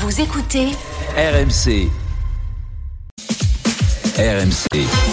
Vous écoutez RMC. RMC.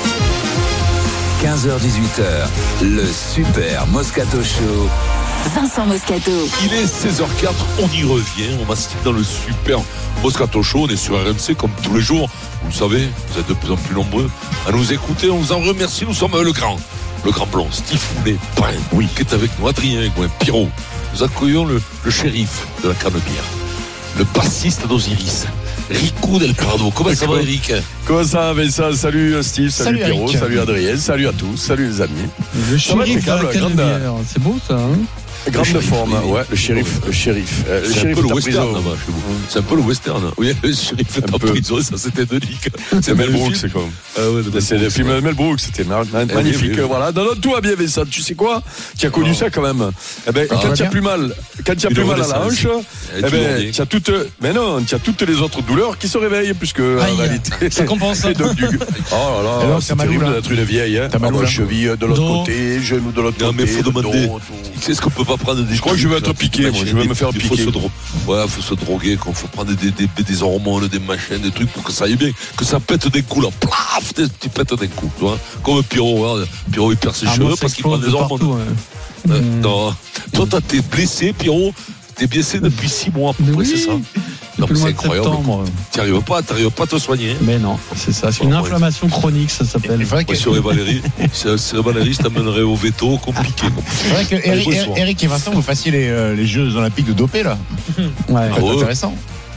15h-18h, le Super Moscato Show. Vincent Moscato. Il est 16h04, on y revient, on va se dire dans le Super Moscato Show, on est sur RMC comme tous les jours, vous le savez, vous êtes de plus en plus nombreux à nous écouter, on vous en remercie, nous sommes le grand blond, Steve Foulet, oui, qui est avec nous, Adrien Aigouin, Pierrot, nous accueillons le shérif de la Canebière, le bassiste d'Osiris, Rico Del Prado. Comment ça va, Eric? Comment ça va, Vincent? Salut Steve, salut Pierrot, Eric. salut Adrien, salut à tous, salut les amis. Le shérif de la Canebière, c'est beau ça, hein? Grande forme, ouais, le shérif. Le shérif C'est un peu le est en western prison. là-bas chez vous. C'est un peu le western. Oui, le shérif est en prison, ça c'était Denis. C'est Mel Brooks, c'est comme. Ah ouais, C'est le film de Mel Brooks, c'était magnifique. oui. Voilà, dans notre tout va bien, Vincent. Tu sais quoi? Tu as connu ça quand même. Eh ben, quand tu as plus mal, à la hanche, eh ben, tu as toutes les autres douleurs qui se réveillent, puisque en réalité. Ça compense. Et donc, oh là là, c'est terrible d'être une vieille, hein. Cheville de l'autre côté, genou de l'autre côté. Non, mais il faut demander. Est-ce qu'on peut pas prendre des. Je crois que je vais être piqué, moi. Je vais me faire piquer. Il faut se droguer, il faut prendre des hormones, des machins, des trucs pour que ça aille bien, que ça pète d'un coup là. Plaf, tu pètes d'un coup, tu vois. Comme Pierrot, hein. Pierrot il perd ses cheveux parce qu'il prend des hormones. Non, toi t'es blessé, Pierrot. T'es blessé depuis 6 mois à peu près, c'est ça? Non, mais c'est incroyable. Tu n'arrives pas à te soigner. Mais non, c'est ça. C'est une inflammation chronique, ça s'appelle. Moi, sur Valérie, je t'amènerais au veto compliqué. C'est vrai que Eric et Vincent, vous fassiez les Jeux Olympiques de dopé là. Ouais. C'est intéressant.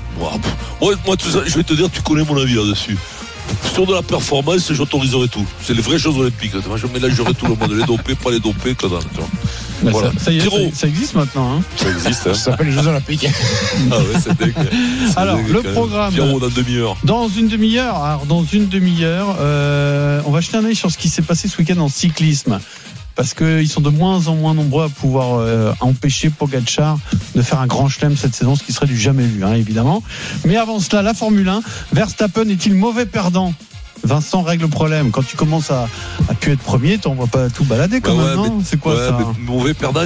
Moi, tout ça, je vais te dire, tu connais mon avis là-dessus. Sur de la performance, j'autoriserai tout. C'est les vraies choses olympiques. Moi, je mélangerai tout le monde. Les dopés, pas les dopés, que dalle. Bah Voilà. ça y est, ça existe maintenant. Hein. Ça existe, hein. Ça s'appelle les Jeux Olympiques. Ah ouais, c'est dingue. Alors, le programme. Pierrot, dans demi-heure. Dans une demi-heure, on va jeter un œil sur ce qui s'est passé ce week-end en cyclisme. Parce qu'ils sont de moins en moins nombreux à pouvoir empêcher Pogačar de faire un grand chelem cette saison, ce qui serait du jamais vu, hein, évidemment. Mais avant cela, la Formule 1, Verstappen est-il mauvais perdant ? Vincent règle le problème. Quand tu commences à que être premier, t'en vois pas tout balader quand même, non ? C'est quoi ça ? Mauvais perdant,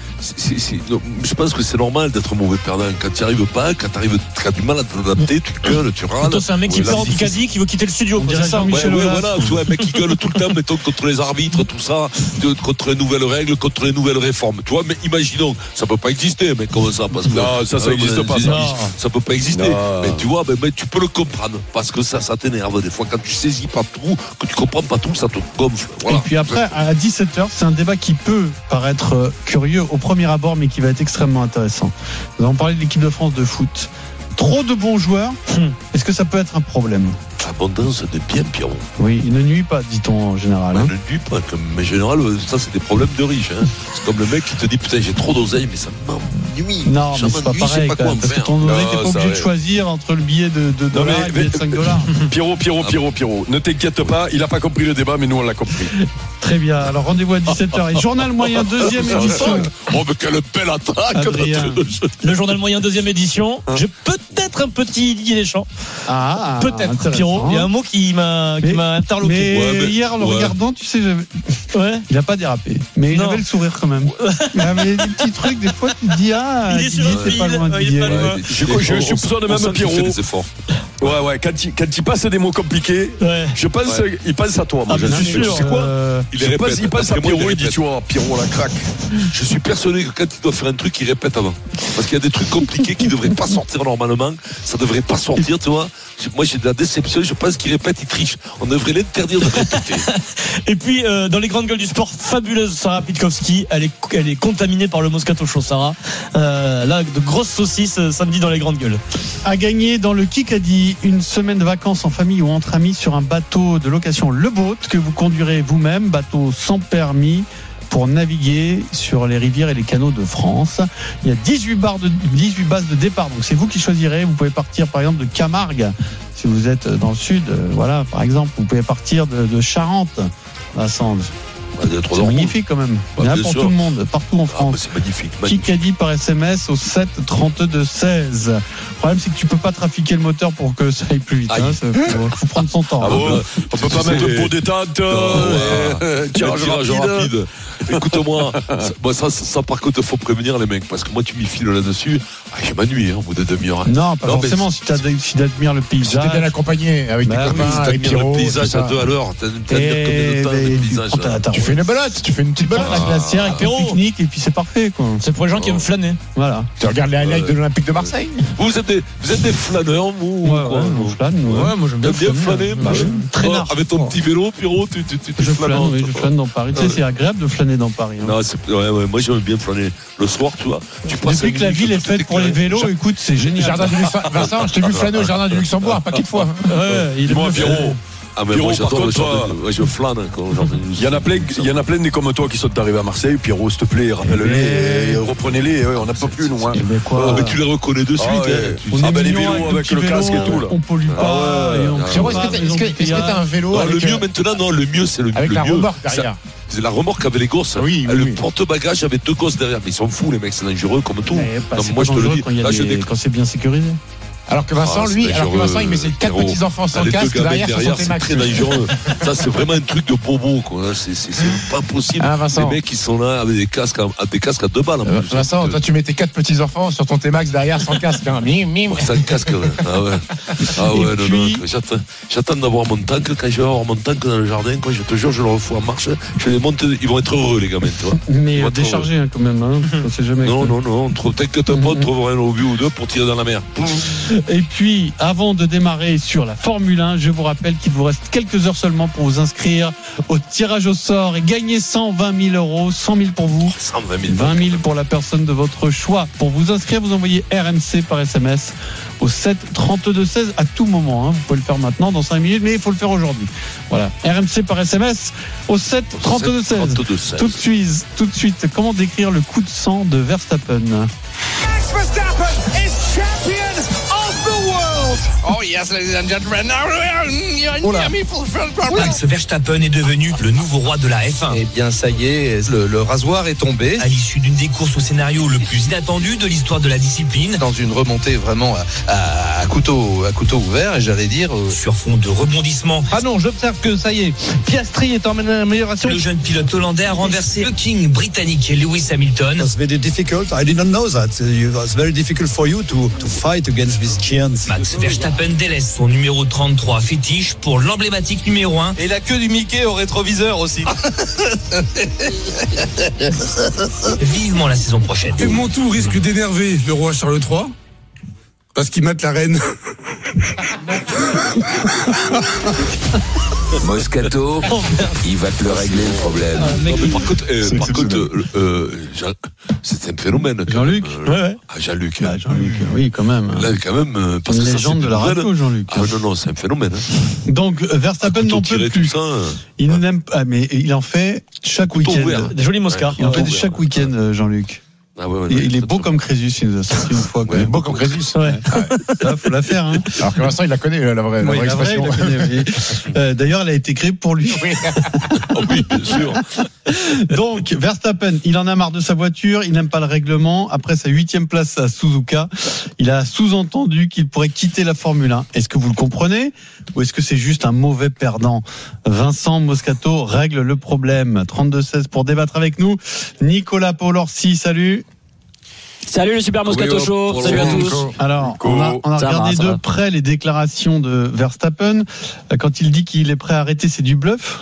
je pense que c'est normal d'être mauvais perdant. Quand tu n'y arrives pas, quand tu as du mal à t'adapter, tu gueules, tu râles. Toi, c'est un mec qui perd en Picardie, qui veut quitter le studio. On dirait c'est ça. Voilà, tu vois, un mec qui gueule tout le temps, mettons, contre les arbitres, tout ça, contre les nouvelles règles, contre les nouvelles réformes. Tu vois, mais imaginons, ça peut pas exister, mais comment ça ? Parce que, Non, ça existe pas. Ça peut pas exister. Non. Mais tu vois, mais tu peux le comprendre. Parce que ça t'énerve des fois. Quand tu saisis pas tout, que tu comprends pas tout, ça te gonfle. Voilà. Et puis après, à 17h, c'est un débat qui peut paraître curieux au premier abord, mais qui va être extrêmement intéressant. Nous allons parler de l'équipe de France de foot. Trop de bons joueurs, est-ce que ça peut être un problème ? Abondance de bien, Pierrot. Oui, il ne nuit pas, dit-on en général. Hein. Ne nuit pas, mais en général, ça c'est des problèmes de riches. Hein. C'est comme le mec qui te dit putain, j'ai trop d'oseille, mais ça m'ennuie. Non, mais c'est pas pareil. Parce que ton oseille, t'es pas obligé de choisir entre le billet de $, et le billet de $5. Pierrot, ne t'inquiète pas, il n'a pas compris le débat, mais nous on l'a compris. Très bien, alors rendez-vous à 17h. Et journal moyen, deuxième édition. Oh, mais quelle belle attaque! Adrien. Le journal moyen, deuxième édition. J'ai peut-être un petit Didier Deschamps. Ah, peut-être, Pierrot. Il y a un mot qui m'a interloqué. Mais hier, le regardant, tu sais, il n'a pas dérapé. Mais il avait le sourire quand même. Il avait des petits trucs, des fois, tu te dis, il est sur Didier, c'est pas loin de Didier. Je soupçonne même Pierrot. Ouais, quand il passe des mots compliqués, je pense qu'il pense à toi. Moi, je suis sûr. Tu sais quoi? Il pense à Pierrot, il dit, tu vois, Pierrot la craque. Je suis persuadé que quand il doit faire un truc, il répète avant. Parce qu'il y a des trucs compliqués qui ne devraient pas sortir normalement. Ça ne devrait pas sortir, tu vois. Moi, j'ai de la déception. Je pense qu'il répète, il triche. On devrait l'interdire de répéter. Et puis, dans les grandes gueules du sport, fabuleuse Sarah Pitkowski. Elle est contaminée par le Moscato Show, Sarah. Là, de grosses saucisses samedi dans les grandes gueules. A gagné dans le Kikadi une semaine de vacances en famille ou entre amis sur un bateau de location Le Boat que vous conduirez vous-même, bateau sans permis pour naviguer sur les rivières et les canaux de France. Il y a 18 bases de départ, donc c'est vous qui choisirez. Vous pouvez partir par exemple de Camargue si vous êtes dans le sud, voilà, par exemple. Vous pouvez partir de Charente à Sande. C'est magnifique quand même. Il y en a pour tout le monde, partout en France. C'est magnifique. Kikadi par SMS au 7 32 16. Le problème, c'est que tu peux pas trafiquer le moteur pour que ça aille plus vite. Faut prendre son temps. On peut pas mettre de pot détente, tirage rapide. Écoute-moi, ça par contre, faut prévenir les mecs, parce que moi, tu m'y files là-dessus, je m'ennuie au bout de demi-heure. Non, pas forcément, si t'admires le paysage. Si t'es bien accompagné avec tes copains, avec Pierrot. Le paysage à 2 à l'heure, t'as combien de temps le paysage? Tu fais une balade, tu fais une petite balade. La glacière avec le pique-nique, et puis c'est parfait, quoi. C'est pour les gens qui aiment flâner. Voilà. Tu regardes les highlights de l'Olympique de Marseille? Vous êtes des flâneurs, vous? Ouais, on flâne. Ouais, moi j'aime bien flâner. Très large. Avec ton petit vélo, Pierrot, tu je flâne dans Paris. Tu sais, c'est agréable de flâner dans Paris. Non, ouais, moi j'aime bien flâner le soir, tu vois. Depuis que la ville est faite pour les vélos, écoute, c'est génial. Vincent, je t'ai vu flâner au jardin du Luxembourg un paquet de fois. Ouais, il est Pierrot. Ah mais moi j'adore le genre de... je flâne quand il y en a plein des comme toi qui sont arrivés à Marseille. Pierrot, s'il te plaît, rappelle-les, reprenez-les, on n'a pas plus nous. Mais tu les reconnais de suite. Les vélos avec le casque et tout là. On pollue pas. Pierrot, est-ce que t'as un vélo? Le mieux maintenant, non, le mieux c'est le mieux. Avec la remorque derrière. C'est la remorque avec les gosses. Oui. Le porte-bagages avec 2 gosses derrière. Mais ils sont fous les mecs, c'est dangereux comme tout. Moi je te le dis. Quand c'est bien sécurisé. Alors que Vincent, il met ses 4 petits-enfants sans casque derrière sur son T-Max. C'est très dangereux. Ça, c'est vraiment un truc de bobo, quoi. C'est pas possible. Les mecs, ils sont là avec des casques à 2 balles. Vincent, toi, tu mets tes 4 petits-enfants sur ton T-Max derrière sans casque. Sans casque, ouais. Ah ouais, non. J'attends d'avoir mon tank. Quand je vais avoir mon tank dans le jardin, je te jure, je le refous en marche. Je les monte, ils vont être heureux, les gamins, tu vois. Mais déchargé, quand même, on sait jamais. Non. T'inquiète pas, on trouvera un obus ou 2 pour tirer dans la mer. Et puis, avant de démarrer sur la Formule 1, je vous rappelle qu'il vous reste quelques heures seulement pour vous inscrire au tirage au sort et gagner 120 000 euros. 100 000 pour vous, 120 000. 20 000 pour la personne de votre choix. Pour vous inscrire, vous envoyez RMC par SMS au 7 32 16 à tout moment. Vous pouvez le faire maintenant, dans 5 minutes, mais il faut le faire aujourd'hui. Voilà, RMC par SMS au 7 32 16. Tout de suite, comment décrire le coup de sang de Verstappen? Max Verstappen is champion of the world. Oh yes, ladies and gentlemen. Max Verstappen est devenu le nouveau roi de la F1. Eh bien, ça y est, le rasoir est tombé. À l'issue d'une des courses au scénario le plus inattendu de l'histoire de la discipline. Dans une remontée vraiment à couteau ouvert, et j'allais dire... Sur fond de rebondissement. Ah non, j'observe que ça y est, Piastri est en amélioration. Le jeune pilote hollandais a renversé le king britannique Lewis Hamilton. It's very difficult. I didn't know that. It's very difficult for you to fight against these giants. Max Verstappen délaisse son numéro 33 fétiche pour l'emblématique numéro 1. Et la queue du Mickey au rétroviseur aussi. Vivement la saison prochaine. Et mon tour risque d'énerver le roi Charles III parce qu'il mate la reine. Moscato, il va te le régler le problème. Non, mais par contre, c'est un phénomène. Jean-Luc. Jean-Luc. Jean-Luc, oui, quand même. Là, quand même, parce que légende de la radio, Jean-Luc. Non, c'est un phénomène. Donc, Verstappen n'en peut plus. Il n'aime pas, mais il en fait chaque week-end. Des jolis Moscars. Il en fait chaque week-end, Jean-Luc. Il est beau comme Crésus, il nous a sorti une fois. Il est beau comme Crésus. Ça, faut la faire. Alors que Vincent, il la connaît, la vraie expression. D'ailleurs, elle a été créée pour lui. Oui, bien sûr. Donc, Verstappen, il en a marre de sa voiture, il n'aime pas le règlement. Après sa 8e place à Suzuka, il a sous-entendu qu'il pourrait quitter la Formule 1. Est-ce que vous le comprenez ou est-ce que c'est juste un mauvais perdant? Vincent Moscato règle le problème. 32-16 pour débattre avec nous. Nicolas Paul-Orsi, salut. Salut le Super Moscato Show, salut à tous. Alors, on a regardé de près les déclarations de Verstappen. Quand il dit qu'il est prêt à arrêter, c'est du bluff?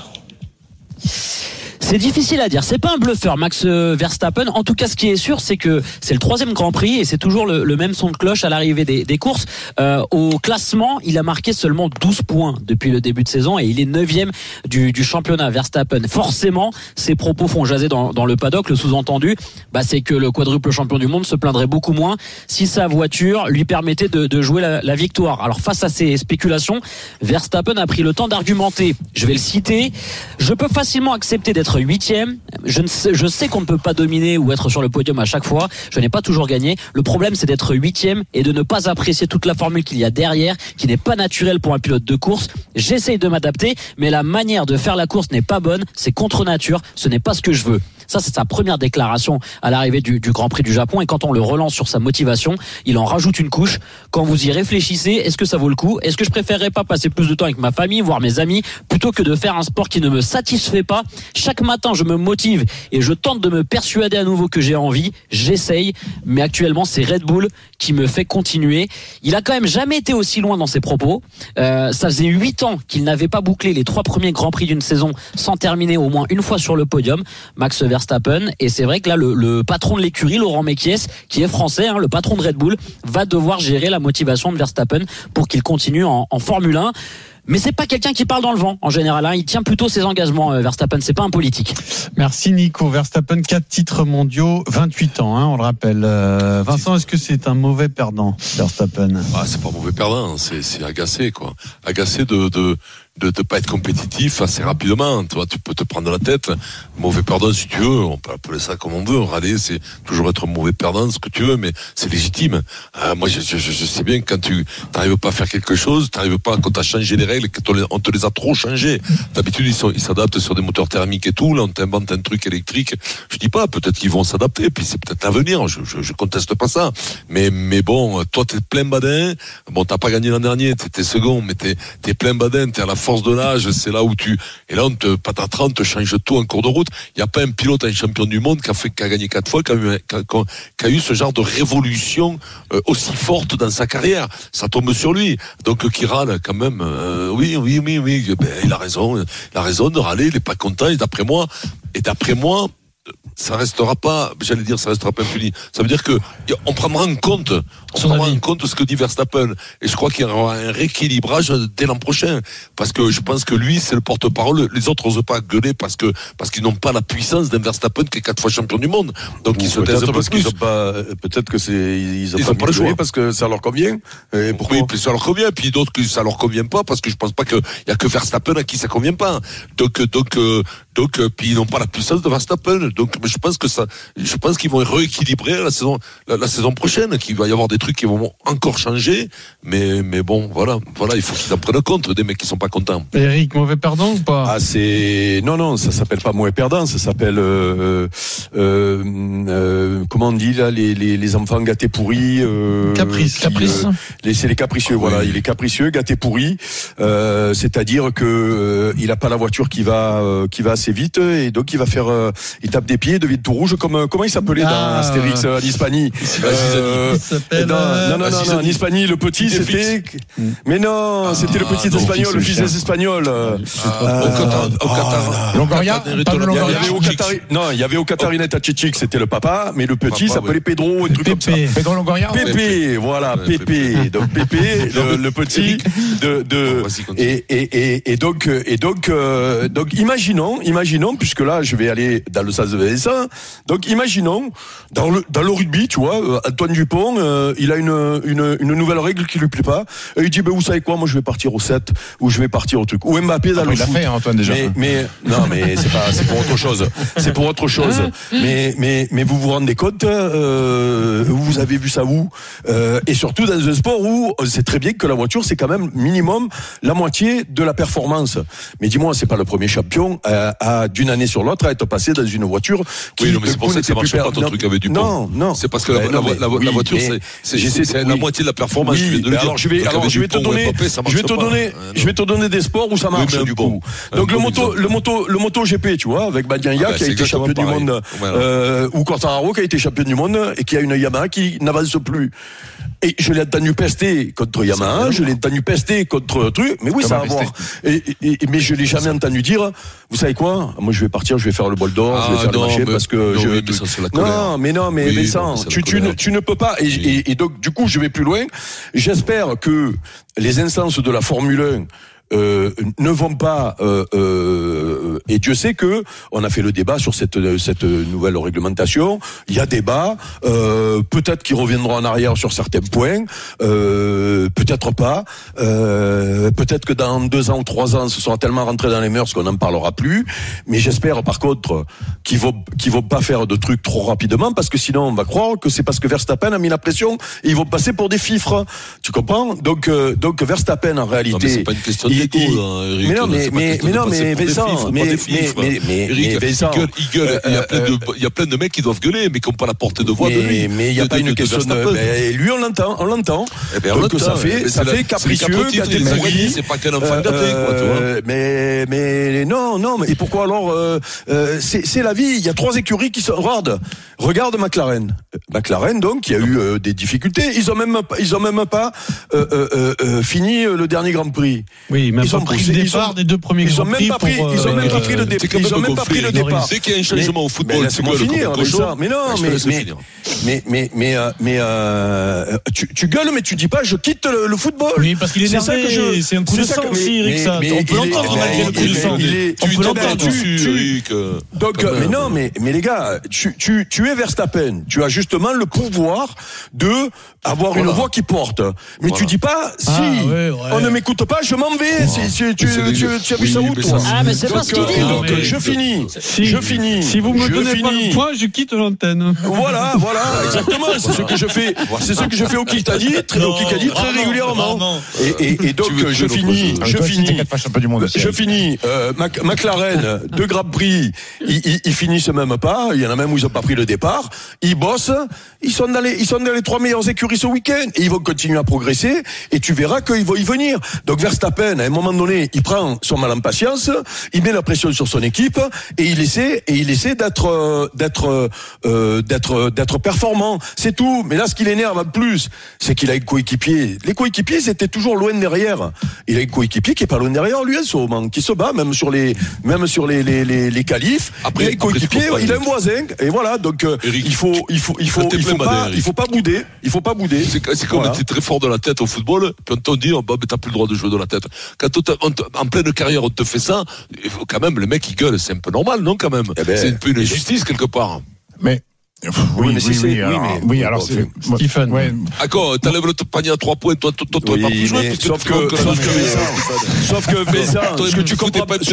C'est difficile à dire. C'est pas un bluffeur, Max Verstappen. En tout cas, ce qui est sûr, c'est que c'est le 3e Grand Prix et c'est toujours le même son de cloche à l'arrivée des courses. Au classement, il a marqué seulement 12 points depuis le début de saison et il est 9e du championnat, Verstappen. Forcément, ses propos font jaser dans le paddock. Le sous-entendu, c'est que le quadruple champion du monde se plaindrait beaucoup moins si sa voiture lui permettait de jouer la victoire. Alors, face à ces spéculations, Verstappen a pris le temps d'argumenter. Je vais le citer. Je peux facilement accepter d'être 8e. Je sais qu'on ne peut pas dominer ou être sur le podium à chaque fois. Je n'ai pas toujours gagné. Le problème, c'est d'être 8e et de ne pas apprécier toute la formule qu'il y a derrière, qui n'est pas naturelle pour un pilote de course. J'essaye de m'adapter, mais la manière de faire la course n'est pas bonne. C'est contre nature. Ce n'est pas ce que je veux. Ça, c'est sa première déclaration à l'arrivée du Grand Prix du Japon. Et quand on le relance sur sa motivation, il en rajoute une couche. Quand vous y réfléchissez, est-ce que ça vaut le coup? Est-ce que je préférerais pas passer plus de temps avec ma famille, voire mes amis, plutôt que de faire un sport qui ne me satisfait pas? Chaque matin, je me motive et je tente de me persuader à nouveau que j'ai envie. J'essaye, mais actuellement, c'est Red Bull qui me fait continuer. Il a quand même jamais été aussi loin dans ses propos. Ça faisait 8 ans qu'il n'avait pas bouclé les 3 premiers Grands Prix d'une saison sans terminer au moins une fois sur le podium, Max Verstappen. Et c'est vrai que là, le patron de l'écurie, Laurent Mekies, qui est français, le patron de Red Bull, va devoir gérer la motivation de Verstappen pour qu'il continue en Formule 1. Mais c'est pas quelqu'un qui parle dans le vent en général. Il tient plutôt ses engagements, Verstappen. C'est pas un politique. Merci Nico. Verstappen, 4 titres mondiaux, 28 ans, on le rappelle. Vincent, est-ce que c'est un mauvais perdant, Verstappen? C'est pas mauvais perdant. C'est agacé, quoi. Agacé de pas être compétitif assez rapidement. Tu vois, tu peux te prendre la tête. Mauvais perdant, si tu veux. On peut appeler ça comme on veut. Râler, c'est toujours être mauvais perdant, ce que tu veux, mais c'est légitime. Moi, je sais bien que quand tu n'arrives pas à faire quelque chose, t'arrives pas, quand t'as changé les règles, qu'on te les a trop changées. D'habitude, ils s'adaptent sur des moteurs thermiques et tout. Là, on t'invente un truc électrique. Je dis pas, peut-être qu'ils vont s'adapter, puis c'est peut-être l'avenir. Je conteste pas ça. Mais bon, toi, t'es plein badin. Bon, t'as pas gagné l'an dernier, t'es second, mais t'es plein badin, t'es à la force de l'âge, c'est là où et là, patatran, te change tout en cours de route. Il n'y a pas un pilote, un champion du monde qui a gagné 4 fois, qui a eu ce genre de révolution aussi forte dans sa carrière. Ça tombe sur lui. Donc, qui râle quand même, oui, il a raison de râler, il n'est pas content, et d'après moi, ça restera pas impuni. Ça veut dire que on prendra en compte ce que dit Verstappen, et je crois qu'il y aura un rééquilibrage dès l'an prochain, parce que je pense que lui c'est le porte-parole. Les autres n'osent pas gueuler parce qu'ils n'ont pas la puissance d'un Verstappen qui est 4 fois champion du monde, donc ils se taisent un peu plus. Peut-être que ils ont pas le choix parce que ça leur convient. Et pourquoi? Oui, puis ça leur convient, puis d'autres que ça leur convient pas, parce que je pense pas qu'il y a que Verstappen à qui ça convient pas. Donc puis ils n'ont pas la puissance de Verstappen. Donc je pense qu'ils vont rééquilibrer la saison prochaine, qu'il va y avoir des trucs qui vont encore changer, mais bon, voilà, il faut qu'ils en prennent compte, des mecs qui sont pas contents. Eric, mauvais perdant ou pas? Non, ça s'appelle pas mauvais perdant, ça s'appelle comment on dit là, les enfants gâtés pourris, caprice. C'est les capricieux, voilà, il est capricieux, gâté pourri, c'est-à-dire que il a pas la voiture qui va assez vite, et donc il tape des pieds, devient tout rouge, comment il s'appelait dans Astérix en Hispanie. Non, en Hispanie, le petit c'était, mais non, c'était le petit espagnol, le fils des espagnols. Longoria. Il y avait au Catarinette à Tchitchik, c'était le papa, mais le petit s'appelait Pedro, un truc comme ça. Pedro Longoria. Pépé, voilà, Pépé. Donc Pépé, le petit et donc imaginons, puisque là je vais aller dans le sens de Vincent. Donc imaginons dans le rugby, tu vois, Antoine Dupont, il a une nouvelle règle qui lui plaît pas, et il dit vous savez quoi, moi je vais partir au 7 ou je vais partir au truc. Ou Mbappé dans le foot. Il l'a fait, Antoine, déjà. Mais non, mais c'est pour autre chose. C'est pour autre chose. Mais vous vous rendez compte, vous avez vu ça où, et surtout dans un sport où on sait très bien que la voiture c'est quand même minimum la moitié de la performance. Mais dis-moi, c'est pas le premier champion d'une année sur l'autre à être passé dans une voiture qui c'est pour ça que ça marche pas ton truc avec Dupont. Non. C'est parce que la voiture c'est la moitié de la performance. Alors je vais te donner des sports où ça marche du coup. Donc le moto GP, tu vois, avec Bagnaia qui a été champion du monde, ou Quartararo qui a été champion du monde et qui a une Yamaha qui n'avance plus. Et je l'ai entendu pester contre Yamaha, je l'ai entendu pester contre truc, mais oui, ça va voir. Mais je l'ai jamais entendu dire, vous savez quoi, moi je vais partir, je vais faire le bol d'or, je vais faire le marché parce que mais Vincent, tu ne peux pas, et donc du coup je vais plus loin. J'espère que les instances de la Formule 1 ne vont pas, et Dieu sait que on a fait le débat sur cette nouvelle réglementation. Il y a débat, peut-être qu'ils reviendront en arrière sur certains points, peut-être pas, peut-être que dans 2 ans ou 3 ans ce sera tellement rentré dans les mœurs qu'on n'en parlera plus. Mais j'espère par contre qu'ils vont pas faire de trucs trop rapidement, parce que sinon on va croire que c'est parce que Verstappen a mis la pression et ils vont passer pour des fifres, tu comprends? Donc Verstappen en réalité, non, mais c'est pas une question de l'écho, Eric. Mais non, mais Vincent, il y a plein de mecs qui doivent gueuler, mais qui n'ont pas la portée de voix de lui. Mais il n'y a pas une question de. Lui, on l'entend. Donc ça fait capricieux, catégorie. C'est pas qu'un enfant gâté, quoi, tu vois. Mais non, mais pourquoi alors c'est la vie. Il y a 3 écuries qui sont. Regarde McLaren. McLaren, donc, il y a eu des difficultés. Ils ont même pas fini le dernier Grand Prix. Oui, même pas pris le départ des 2 premiers Grands Prix. Ils ont même pas pris le départ. Dès qu'il y a un changement au football, c'est quoi finir ça. Mais non, mais tu gueules, mais tu dis pas je quitte le football. Oui, parce qu'il est énervé. C'est un coup de sang aussi, Eric. Ça, on peut l'entendre malgré le coup de sang. On peut l'entendre. Donc, mais non, mais les gars, tu es Verstappen. Tu as justement le pouvoir de avoir une voix qui porte. Mais tu dis pas si on ne m'écoute pas, je m'en vais. Tu as vu ça où toi? Ah, mais c'est pas ce qu'il dit. Donc je finis. Si vous me donnez pas le point, je quitte l'antenne. Voilà, exactement. C'est ce que je fais. C'est ce que je fais au Kikadi très régulièrement. Et donc je finis. McLaren, 2 Grands Prix, ils finissent même pas. Il y en a même où ils ont pas pris le départ. Ils bossent. Ils sont dans les 3 meilleures écuries ce week-end. Et ils vont continuer à progresser. Et tu verras qu'ils vont y venir. Donc Verstappen, à un moment donné, il prend son mal en patience. Il met la pression sur son équipe. Et il essaie d'être performant. C'est tout. Mais là, ce qui l'énerve en plus, c'est qu'il a un coéquipier. Les coéquipiers, c'était toujours loin derrière. Il a un coéquipier qui est pas loin derrière lui, en ce moment, qui se bat, même sur les qualifs. Après, les coéquipiers, il a un voisin. Et voilà. Donc, Eric, il faut pas bouder. C'est comme t'es très fort de la tête au football, puis on te dit, t'as plus le droit de jouer de la tête. Quand en pleine carrière, on te fait ça, il faut quand même, le mec, il gueule. C'est un peu normal, non, quand même? C'est un peu une injustice, quelque part. Mais, alors c'est Stephen. D'accord, t'enlèves le panier à 3 points, toi t'aurais pas pu jouer. Sauf que Vincent, ce que tu comprends pas,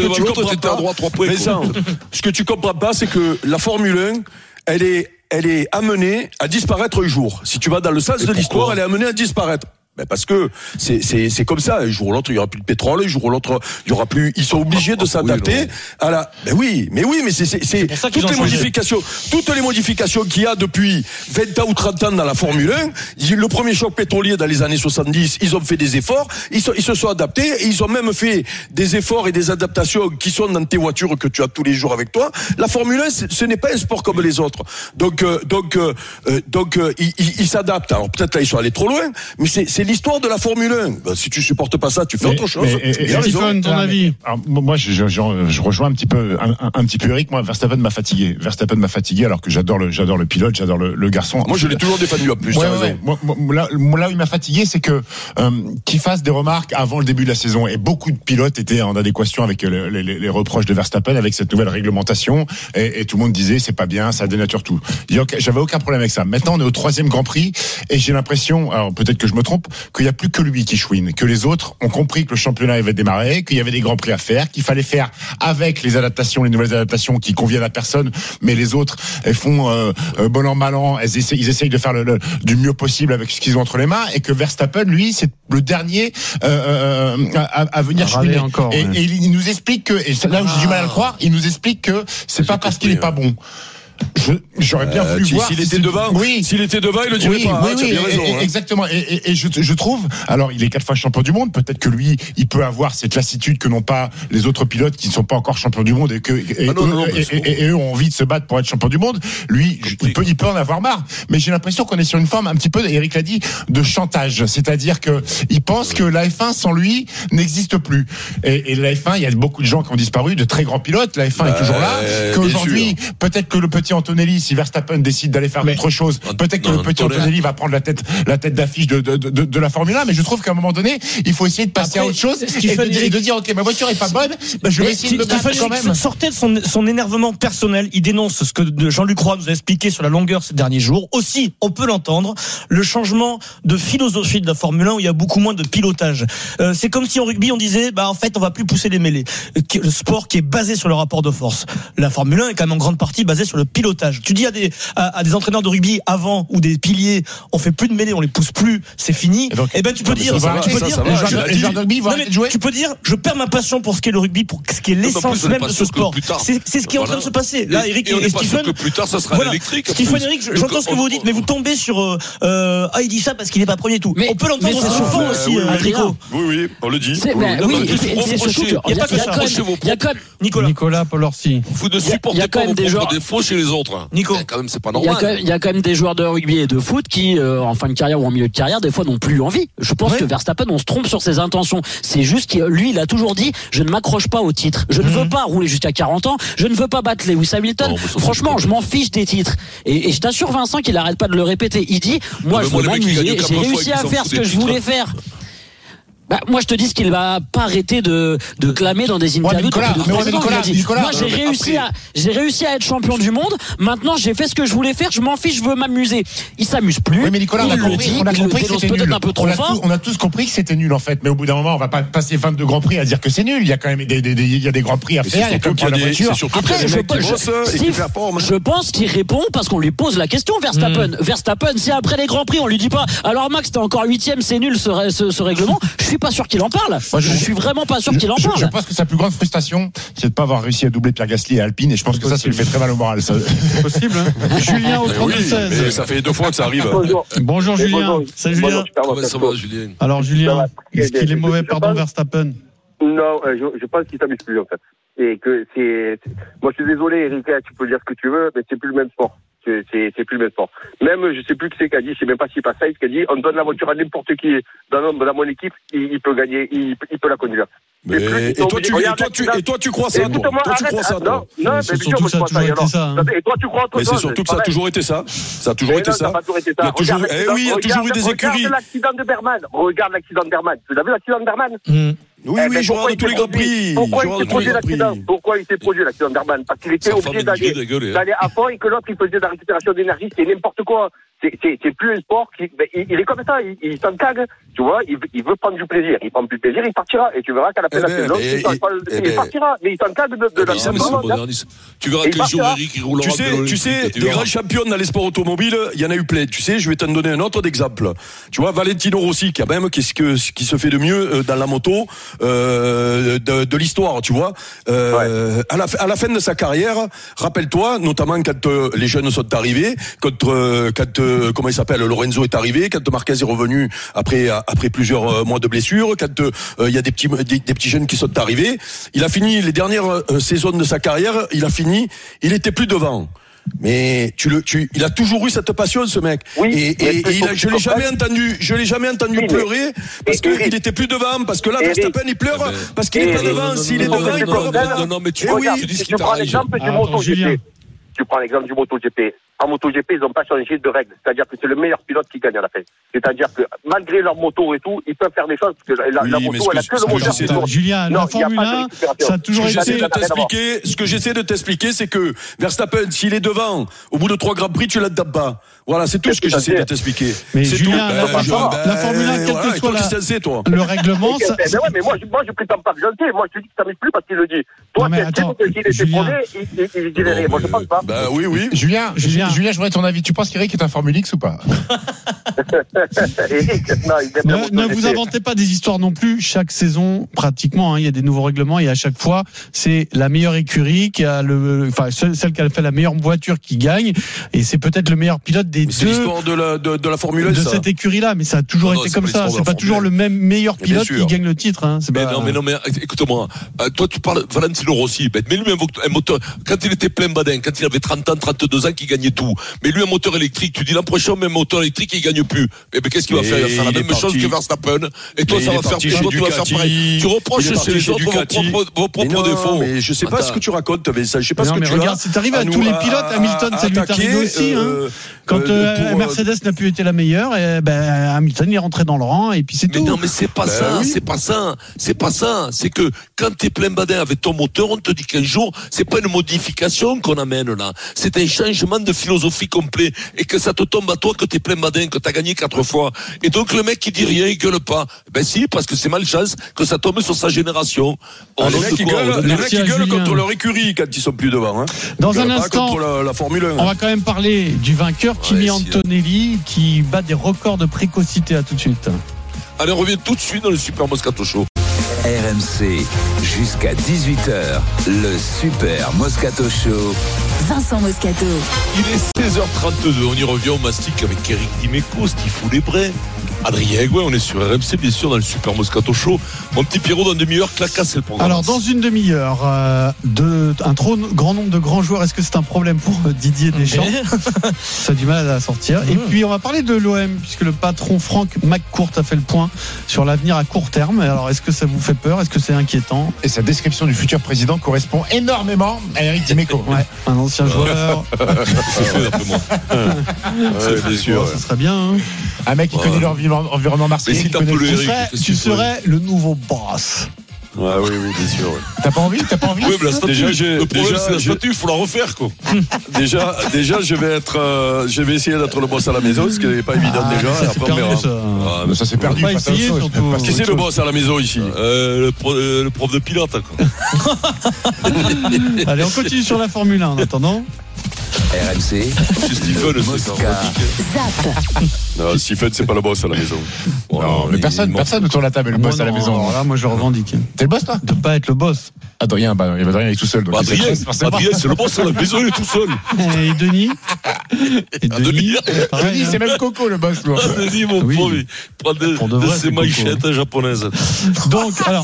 ce que tu comprends pas, c'est que la Formule 1, elle est amenée à disparaître un jour. Si tu vas dans le sens de l'histoire, elle est amenée à disparaître. Parce que c'est comme ça. Un jour ou l'autre, il y aura plus de pétrole. Un jour ou l'autre, il y aura plus. Ils sont obligés de s'adapter à la. Mais c'est toutes les modifications qu'il y a depuis 20 ans ou 30 ans dans la Formule 1. Le premier choc pétrolier dans les années 70, ils ont fait des efforts. Ils se sont adaptés. Et ils ont même fait des efforts et des adaptations qui sont dans tes voitures que tu as tous les jours avec toi. La Formule 1, ce n'est pas un sport comme les autres. Donc, ils s'adaptent. Alors peut-être là, ils sont allés trop loin, mais c'est l'histoire de la Formule 1. Si tu supportes pas ça, tu fais autre chose. Stephen, ton avis? Alors, moi, je rejoins un petit peu Eric. Moi, Verstappen m'a fatigué alors que j'adore le pilote, j'adore le garçon. Moi, je l'ai toujours défendu en plus. Là où il m'a fatigué, c'est que qu'il fasse des remarques avant le début de la saison. Et beaucoup de pilotes étaient en adéquation avec les reproches de Verstappen avec cette nouvelle réglementation. Et tout le monde disait c'est pas bien, ça dénature tout. J'avais aucun problème avec ça. Maintenant, on est au 3e Grand Prix et j'ai l'impression, alors peut-être que je me trompe, qu'il n'y a plus que lui qui chouine, que les autres ont compris que le championnat avait démarré, qu'il y avait des grands prix à faire, qu'il fallait faire avec les nouvelles adaptations qui conviennent à personne, mais les autres, elles font bon an, mal an, ils essayent de faire du mieux possible avec ce qu'ils ont entre les mains, et que Verstappen, lui, c'est le dernier à venir chouiner. Encore, et il nous explique que, et là où j'ai du mal à le croire, il nous explique que c'est pas parce qu'il est pas bon. J'aurais bien voulu voir s'il était devant. Oui, s'il était devant, il le dirait pas. Oui, tu as bien raison. Exactement. Et je trouve. Alors, il est 4 fois champion du monde. Peut-être que lui, il peut avoir cette lassitude que n'ont pas les autres pilotes qui ne sont pas encore champions du monde et eux ont envie de se battre pour être champion du monde. Lui, il peut en avoir marre. Mais j'ai l'impression qu'on est sur une forme un petit peu, Eric l'a dit, de chantage. C'est-à-dire que il pense que la F1 sans lui n'existe plus. Et la F1, il y a beaucoup de gens qui ont disparu, de très grands pilotes. La F1 est toujours là. Qu'aujourd'hui, peut-être que le petit Antonelli, si Verstappen décide d'aller faire autre chose, peut-être que le petit Antonelli va prendre la tête d'affiche de la Formule 1, mais je trouve qu'à un moment donné, il faut essayer de passer à autre chose et de dire ok, ma voiture est pas bonne, je vais essayer de me battre quand même. Sortez de son énervement personnel, il dénonce ce que Jean-Luc Roy nous a expliqué sur la longueur ces derniers jours. Aussi, on peut l'entendre, le changement de philosophie de la Formule 1 où il y a beaucoup moins de pilotage. C'est comme si en rugby on disait en fait on va plus pousser les mêlées. Le sport qui est basé sur le rapport de force. La Formule 1 est quand même en grande partie basée sur le pilotage pilotage. Tu dis à des entraîneurs de rugby avant ou des piliers, on fait plus de mêlée, on les pousse plus, c'est fini. Et ben tu peux dire, tu peux dire, je perds ma passion pour ce qu'est le rugby, pour ce qui est l'essence même de ce sport. C'est ce qui est en train de se passer. Là, Eric et Stephen. Plus tard, ça sera l'électrique. Stephen, Eric, j'entends ce que vous dites, mais vous tombez sur il dit ça parce qu'il n'est pas premier et tout. On peut l'entendre sur le fond aussi, Rico. Oui, on le dit. C'est surtout qu'il y a quand même Nicolas Paul-Orsi. Vous ne supportez pas vos propres défauts chez les autres. Nico, quand même, c'est pas normal. Il y a quand même des joueurs de rugby et de foot qui, en fin de carrière ou en milieu de carrière, des fois n'ont plus envie. Je pense que Verstappen, on se trompe sur ses intentions. C'est juste qu'il, lui, il a toujours dit, je ne m'accroche pas au titre. Je ne veux pas rouler jusqu'à 40 ans. Je ne veux pas battre Lewis Hamilton. Franchement, je m'en fiche des titres. Et je t'assure, Vincent, qu'il arrête pas de le répéter. Il dit, moi, je veux m'amuser. J'ai réussi à faire ce que je voulais faire. Moi, je te dis qu'il va pas arrêter de clamer dans des interviews. Nicolas, moi, j'ai réussi à être champion du monde. Maintenant, j'ai fait ce que je voulais faire. Je m'en fiche, je veux m'amuser. Il s'amuse plus. Oui, mais Nicolas, on a compris que c'était nul. Un peu trop fort. On a tous compris que c'était nul, en fait. Mais au bout d'un moment, on va pas passer 22 grands prix à dire que c'est nul. Il y a quand même des grands prix à faire. Il y a comme la voiture. Après, je pense qu'il répond parce qu'on lui pose la question, Verstappen, si après les grands prix, on lui dit pas, alors Max, t'es encore 8e, c'est nul ce règlement. Je suis pas sûr qu'il en parle. Moi, je suis vraiment pas sûr qu'il en parle. Je pense que sa plus grande frustration, c'est de ne pas avoir réussi à doubler Pierre Gasly et Alpine. Et je pense que ça lui fait très mal au moral. Ça. C'est possible. Julien au 32-16. Ça fait 2 fois que ça arrive. Bonjour Julien. Salut Julien. Ça va, Julien. Alors Julien, est-ce qu'il est mauvais, Verstappen? Non, je pense qu'il s'amuse plus en fait. Et que moi je suis désolé, Eric, tu peux dire ce que tu veux, mais c'est plus le même sport. C'est plus le même sport. Même, je sais plus qui c'est qui a dit, je sais même pas si c'est pas Saïd qui a dit, on donne la voiture à n'importe qui dans mon équipe, il peut gagner, il peut la conduire. Et toi, tu crois ça, toi? Toi, tu crois ça, toi? Non, mais surtout que ça a toujours été ça. Et toi, tu crois autre chose? Mais c'est surtout que ça a toujours été ça. Ça a toujours été ça. Il y a toujours eu des écuries. Regarde l'accident de Berman. Regarde l'accident de Berman. Tu as vu l'accident de Berman? Oui, je regarde tous les Grands Prix. Pourquoi il s'est produit l'accident? Pourquoi il s'est produit l'accident de Berman? Parce qu'il était obligé d'aller à fond et que l'autre, il faisait de la récupération d'énergie. C'est n'importe quoi. C'est plus un sport il est comme ça, il s'en cague, tu vois, il veut prendre du plaisir. Il prend plus de plaisir, il partira. Et tu verras qu'à la fin de la saison, il partira. Mais il s'en cague de la saison. Tu verras que les jours qui roulent. Tu sais, des grands champions dans les sports automobiles, il y en a eu plein. Tu sais, je vais t'en donner un autre exemple. Tu vois, Valentino Rossi, quand même, qui se fait de mieux dans la moto, de l'histoire, tu vois. À la fin de sa carrière, rappelle-toi, notamment quand les jeunes sont arrivés, quand comment il s'appelle, Lorenzo est arrivé, quand Marquez est revenu après plusieurs mois de blessures, quand il y a des petits jeunes qui sont arrivés, il a fini les dernières saisons de sa carrière, il était plus devant. Mais il a toujours eu cette passion, ce mec. Oui, je l'ai jamais entendu pleurer parce qu'il était plus devant, parce que là, Verstappen, il pleure parce qu'il est pas devant. S'il est devant, il pleure. Non, mais tu dis ce qui t'arrive. Tu prends l'exemple du MotoGP. En MotoGP, ils n'ont pas changé de règles. C'est-à-dire que c'est le meilleur pilote qui gagne à la fin. C'est-à-dire que malgré leur moto et tout, ils peuvent faire des choses parce que la moto, elle a que le moteur. Julien, la Formule 1, ça a toujours été. Ce que j'essaie de t'expliquer, c'est que Verstappen, s'il est devant, au bout de 3 Grands Prix, tu l'adaptes pas. Voilà, c'est tout ce que j'essaie de t'expliquer. Mais Julien, la Formule 1, quel que soit le règlement, ça. Mais moi, je prétends pas que je le sais. Moi, je te dis que ça m'est plus parce qu'il le dit. Toi, s'il était prôné, il dirait rien. Moi, je pense pas. Bah oui. Julien, je voudrais ton avis. Tu penses qu'Eric est un Formule X ou pas? Ne vous inventez pas des histoires non plus. Chaque saison, pratiquement, il y a des nouveaux règlements et à chaque fois, c'est la meilleure écurie qui a celle qui a fait la meilleure voiture qui gagne. Et c'est peut-être le meilleur pilote des deux. C'est l'histoire de la Formule 1. De cette écurie-là, mais ça a toujours été comme ça. C'est pas toujours le même meilleur pilote qui gagne le titre. Mais écoute-moi. Toi, tu parles Valentino Rossi. Mais lui, un moteur, quand il était plein badin, quand il avait 30 ans, 32 ans, qui gagnait tout. Mais lui, un moteur électrique, tu dis l'an prochain, même moteur électrique, il gagne plus. Mais qu'est-ce qu'il va faire? Il va faire la même chose que Verstappen. Et toi, ça va faire pareil. Tu reproches chez les autres vos propres défauts. Mais je sais pas ce que tu racontes. Je sais pas ce que tu regarde, c'est arrivé à tous les pilotes. Hamilton, ça lui est arrivé aussi. Quand Mercedes n'a plus été la meilleure, Hamilton est rentré dans le rang et puis c'est tout. Non, mais c'est pas ça. C'est que quand t'es plein badin avec ton moteur, on te dit qu'un jour, c'est pas une modification qu'on amène là. C'est un changement de philosophie complet et que ça te tombe à toi que t'es plein badin, que t'as gagné 4 fois. Et donc le mec qui dit rien, il gueule pas. Ben si, parce que c'est malchance que ça tombe sur sa génération. Les mecs qui gueulent contre leur écurie quand ils sont plus devant. Hein. Dans un instant, la Formule 1. On va quand même parler du vainqueur, Kimi Antonelli, qui bat des records de précocité. À tout de suite. Allez, on revient tout de suite dans le Super Moscato Show. RMC, jusqu'à 18h, le Super Moscato Show. Vincent Moscato. Il est 16h32, on y revient au mastic avec Eric Dimeco, Stifou Lesbrais, Adrien Aigouin, on est sur RMC, bien sûr, dans le Super Moscato Show. Mon petit Pierrot, dans une demi-heure, clacasse, c'est le programme. Alors, dans une demi-heure, un trop grand nombre de grands joueurs, est-ce que c'est un problème pour Didier Deschamps? Ça a du mal à sortir. Et puis, on va parler de l'OM, puisque le patron Franck McCourt a fait le point sur l'avenir à court terme. Alors, est-ce que ça vous fait peur? Est-ce que c'est inquiétant? Et sa description du futur président correspond énormément à Eric Dimeco. Ouais, un ancien joueur. C'est sûr. Ça serait bien. Hein. Un mec qui connaît l'environnement marseillais. Si tu serais le nouveau boss. Oui, bien sûr. Ouais. T'as pas envie? Oui, mais la statue, le problème, c'est la statue, il faut la refaire, quoi. Déjà, je vais essayer d'être le boss à la maison, ce qui n'est pas évident déjà. Ça, c'est perdu, ça. Ça s'est perdu. Pas essayer, surtout. Qui c'est le boss à la maison ici? Le prof de pilote, quoi. Allez, on continue sur la Formule 1 en attendant. RMC, Non, Stephen, c'est pas le boss à la maison. Non, mais personne autour de la table est le boss à la maison. Alors là, moi, je revendique. T'es le boss, toi? De pas être le boss. Adrien, Adrien est tout seul. Adrien, c'est le boss à la maison, il est tout seul. Et Denis? Denis, c'est même Coco, le boss, toi. Denis, mon pauvre, il prend de ses maillettes japonaises. Donc, alors.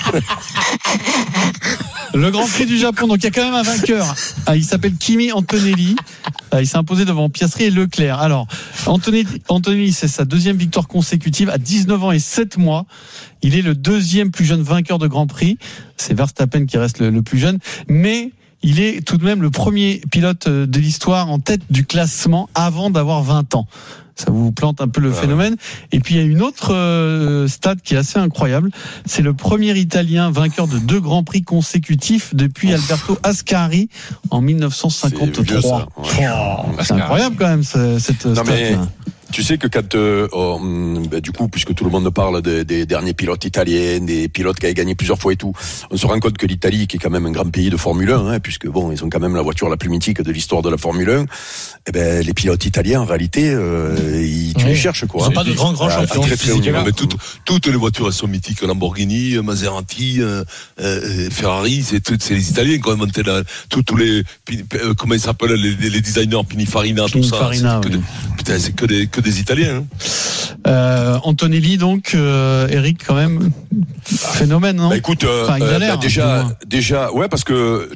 Le Grand Prix du Japon, donc il y a quand même un vainqueur. Il s'appelle Kimi Antonelli. Il s'est imposé devant Piastri et Leclerc. Alors, Antonelli, c'est sa deuxième victoire consécutive à 19 ans et 7 mois. Il est le deuxième plus jeune vainqueur de Grand Prix. C'est Verstappen qui reste le plus jeune. Mais il est tout de même le premier pilote de l'histoire en tête du classement avant d'avoir 20 ans. Ça vous plante un peu le phénomène. Et puis il y a une autre stat qui est assez incroyable. C'est le premier Italien vainqueur de 2 Grands Prix consécutifs depuis Alberto Ascari en 1953. C'est incroyable quand même cette stat. Tu sais que quand, du coup, puisque tout le monde parle des derniers pilotes italiens, des pilotes qui avaient gagné plusieurs fois et tout, on se rend compte que l'Italie, qui est quand même un grand pays de Formule 1, hein, puisque bon, ils ont quand même la voiture la plus mythique de l'histoire de la Formule 1, eh ben, les pilotes italiens, en réalité, tu les cherches, quoi. Ils sont pas de grands champions. Mais toutes les voitures, elles sont mythiques. Lamborghini, Maserati, Ferrari, c'est les Italiens qui ont inventé tous les, comment ils s'appellent, les designers, Pininfarina, tout ça. Putain, c'est que des Italiens. Hein. Antonelli, donc, Eric, quand même, phénomène, non? Bah écoute, galère, déjà, ouais, parce que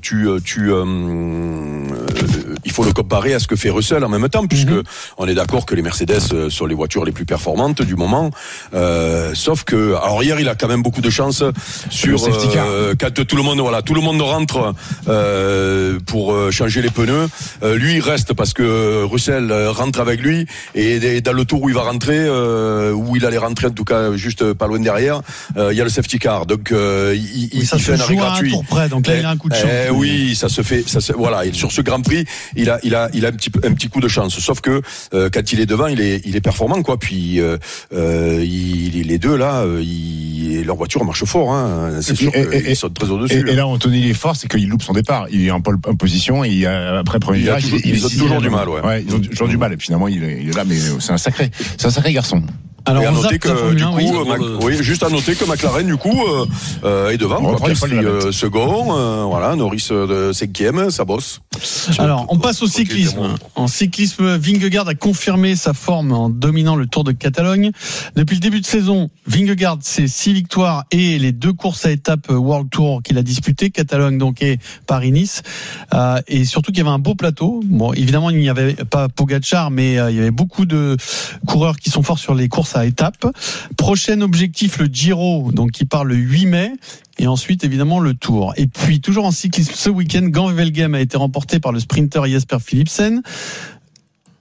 il faut le comparer à ce que fait Russell en même temps, puisque on est d'accord que les Mercedes sont les voitures les plus performantes du moment. Sauf que, alors hier, il a quand même beaucoup de chance sur quand tout le monde rentre pour changer les pneus. Lui, il reste parce que Russell rentre avec lui, et dans le tour où il va rentrer, où il allait rentrer en tout cas juste pas loin derrière, il y a le safety car. Donc il fait un arrêt gratuit. Un tour près, donc là il a un coup de chance. Oui, ça se fait. Voilà. Et sur ce Grand Prix, il a un petit coup de chance. Sauf que quand il est devant, il est performant, quoi. Puis les deux là, leur voiture marche fort. Hein. C'est sûr qu'ils sont très au-dessus. Et là, Anthony, il est fort, c'est qu'il loupe son départ. Il est en position et après premier virage, ils ont toujours du mal. Ouais, ils ont toujours du mal. Et finalement, il est là, mais c'est un sacré garçon. Alors, à noter que du coup, juste à noter que McLaren du coup est devant. Piastri second, voilà, Norris 5e, ça bosse. Alors, on passe au cyclisme. En cyclisme, Vingegaard a confirmé sa forme en dominant le Tour de Catalogne. Depuis le début de saison, Vingegaard, c'est 6 victoires et les 2 courses à étapes World Tour qu'il a disputées, Catalogne donc et Paris-Nice. Et surtout qu'il y avait un beau plateau. Bon, évidemment, il n'y avait pas Pogačar, mais il y avait beaucoup de coureurs qui sont forts sur les courses à étapes. Prochain objectif, le Giro, donc qui part le 8 mai. Et ensuite, évidemment, le Tour. Et puis, toujours en cyclisme, ce week-end, Gand-Wevelgem a été remporté par le sprinter Jesper Philipsen.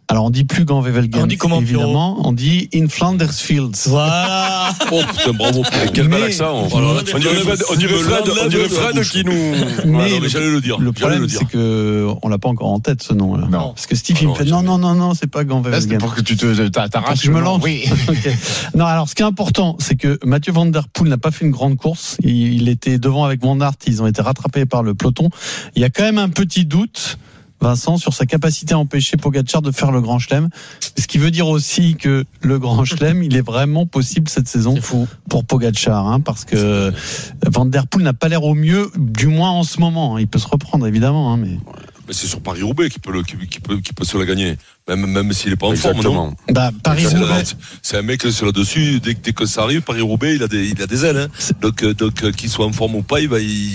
Alors on dit plus Gant Wevelgem. On dit comment, évidemment, on dit in Flanders Fields. Voilà. Oh putain, bravo. Quel bel accent. On dirait Fred qui nous. Mais j'allais le dire. Le problème, c'est que on l'a pas encore en tête ce nom. Là. Non. Parce que Steve il me fait non, c'est pas Gant Wevelgem. C'est pour que tu t'arraches. Je me lance. Oui. Okay. Non, alors ce qui est important, c'est que Mathieu Van Der Poel n'a pas fait une grande course. Il était devant avec Van Aert. Ils ont été rattrapés par le peloton. Il y a quand même un petit doute, Vincent, sur sa capacité à empêcher Pogačar de faire le Grand Chelem. Ce qui veut dire aussi que le Grand Chelem, il est vraiment possible cette saison pour Pogačar, parce que Van Der Poel n'a pas l'air au mieux, du moins en ce moment. Il peut se reprendre évidemment, mais c'est sur Paris-Roubaix qui peut se la gagner, même s'il est pas en forme. Non. Paris-Roubaix, c'est un mec c'est là-dessus. Dès que ça arrive, Paris-Roubaix, il a des ailes. Donc qu'il soit en forme ou pas,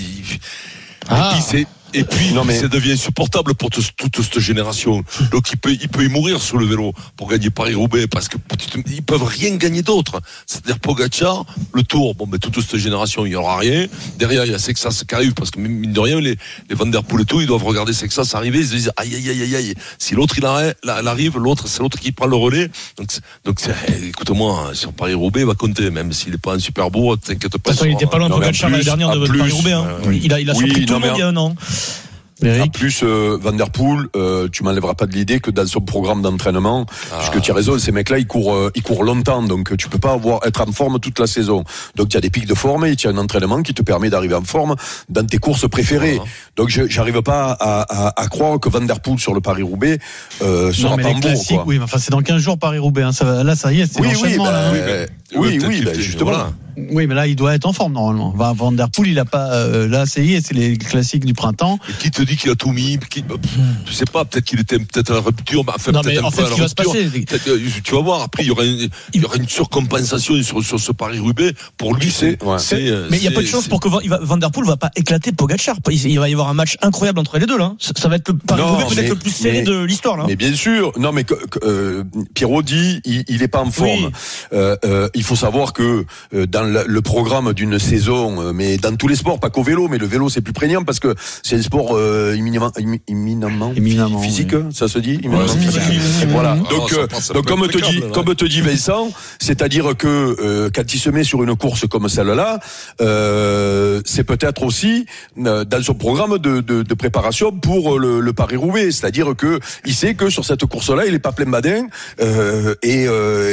Et puis, ça devient insupportable pour toute cette génération. Donc, il peut y mourir sur le vélo pour gagner Paris-Roubaix parce que ils peuvent rien gagner d'autre. C'est-à-dire Pogačar, le Tour, toute cette génération, il y aura rien. Derrière, il y a Sexas qui arrive parce que mine de rien, les Van Der Poel et tout, ils doivent regarder Sexas arriver. Ils se disent aïe. Si l'autre il arrive, c'est l'autre qui prend le relais. Donc écoute-moi, sur Paris-Roubaix, il va compter, même s'il n'est pas un super beau, t'inquiète pas. Il n'était pas loin de Pogačar l'année dernière de Paris-Roubaix. Il a surpris tout le monde il y a un an. En plus, Van Der Poel, tu m'enlèveras pas de l'idée que dans son programme d'entraînement, puisque tu as raison, ces mecs-là, ils courent longtemps, donc tu peux pas être en forme toute la saison. Donc tu as des pics de forme et tu as un entraînement qui te permet d'arriver en forme dans tes courses préférées. Donc j'arrive pas à croire que Van Der Poel sur le Paris-Roubaix sera pas en bourre. Oui, mais enfin c'est dans 15 jours Paris-Roubaix. Ça y est, c'est l'enchaînement. Oui, justement. Voilà. Oui, mais là, il doit être en forme, normalement. Van Der Poel, il a pas, là, c'est les classiques du pprintemps. Et qui te dit qu'il a tout mis? Je sais pas, peut-être qu'il était à la rupture, non, mais en fait, ce qui va se passer. Tu vas voir, après, il y aura une surcompensation sur ce Paris-Roubaix. Pour lui, mais il y a pas de chance pour que Van Der Poel va pas éclater Pogačar. Il va y avoir un match incroyable entre les deux, là. Ça va être le Paris-Roubaix peut-être le plus serré de l'histoire, là. Mais bien sûr. Non, mais, Pierrot dit, il est pas en forme. Il faut savoir que, dans le programme d'une saison, mais dans tous les sports, pas qu'au vélo, mais le vélo c'est plus prégnant parce que c'est un sport éminemment physique, ça se dit. Voilà. Donc comme te dit Vincent, c'est-à-dire que quand il se met sur une course comme celle-là, c'est peut-être aussi dans son programme de préparation pour le Paris-Roubaix, c'est-à-dire que il sait que sur cette course-là, il est pas plein badin et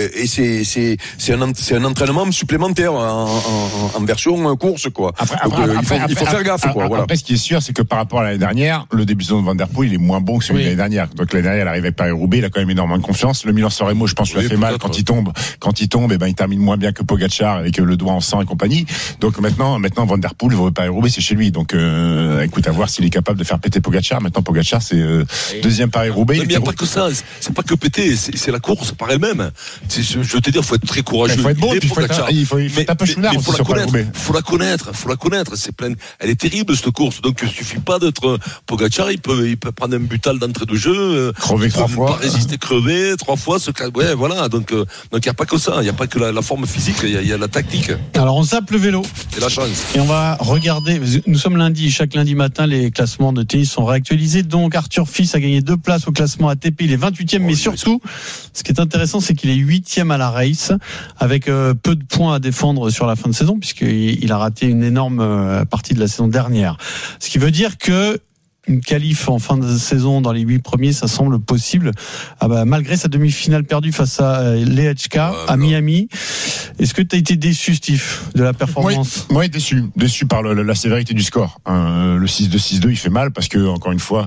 c'est un entraînement supplémentaire en version course, quoi. Il faut faire gaffe, quoi. Après, ce qui est sûr, c'est que par rapport à l'année dernière, le début de saison de Van Der Poel, il est moins bon que celui de l'année dernière. Donc l'année dernière, il arrivait à Paris-Roubaix, il a quand même énormément de confiance. Le Milan-San Remo, je pense, lui a fait mal quand il tombe. Quand il tombe, il termine moins bien que Pogačar avec le doigt en sang et compagnie. Donc maintenant, Van Der Poel, Paris-Roubaix, c'est chez lui. Donc, écoute, à voir s'il est capable de faire péter Pogačar. Maintenant, Pogačar, c'est deuxième Paris-Roubaix. Mais il n'y a pas que ça. C'est pas que péter. C'est la course par elle-même. Je veux te dire, faut être très courageux. Il faut être bon, il faut être un peu chounard. Faut la connaître. C'est plein. Elle est terrible cette course. Donc il suffit pas d'être Pogačar. Il peut prendre un butal d'entrée de jeu, crever 3 fois, pas résister, crever 3 fois. Ouais, voilà. Donc il y a pas que ça. Il y a pas que la forme physique. Il y a la tactique. Alors on zappe le vélo. Et la chance. Et on va regarder. Nous sommes lundi. Chaque lundi matin, les classements de tennis sont réactualisés. Donc Arthur Fils a gagné 2 places au classement ATP. Il est 28e, mais surtout, ce qui est intéressant, c'est qu'il est 8e à la race, avec peu de points à défendre sur la fin de saison, puisqu'il a raté une énorme partie de la saison dernière. Ce qui veut dire que une qualif en fin de saison dans les 8 premiers, ça semble possible. Malgré sa demi-finale perdue face à Lehečka à Miami. Est-ce que tu as été déçu, Steve, de la performance? Oui, déçu par la sévérité du score. Le 6-2, 6-2, il fait mal parce que, encore une fois,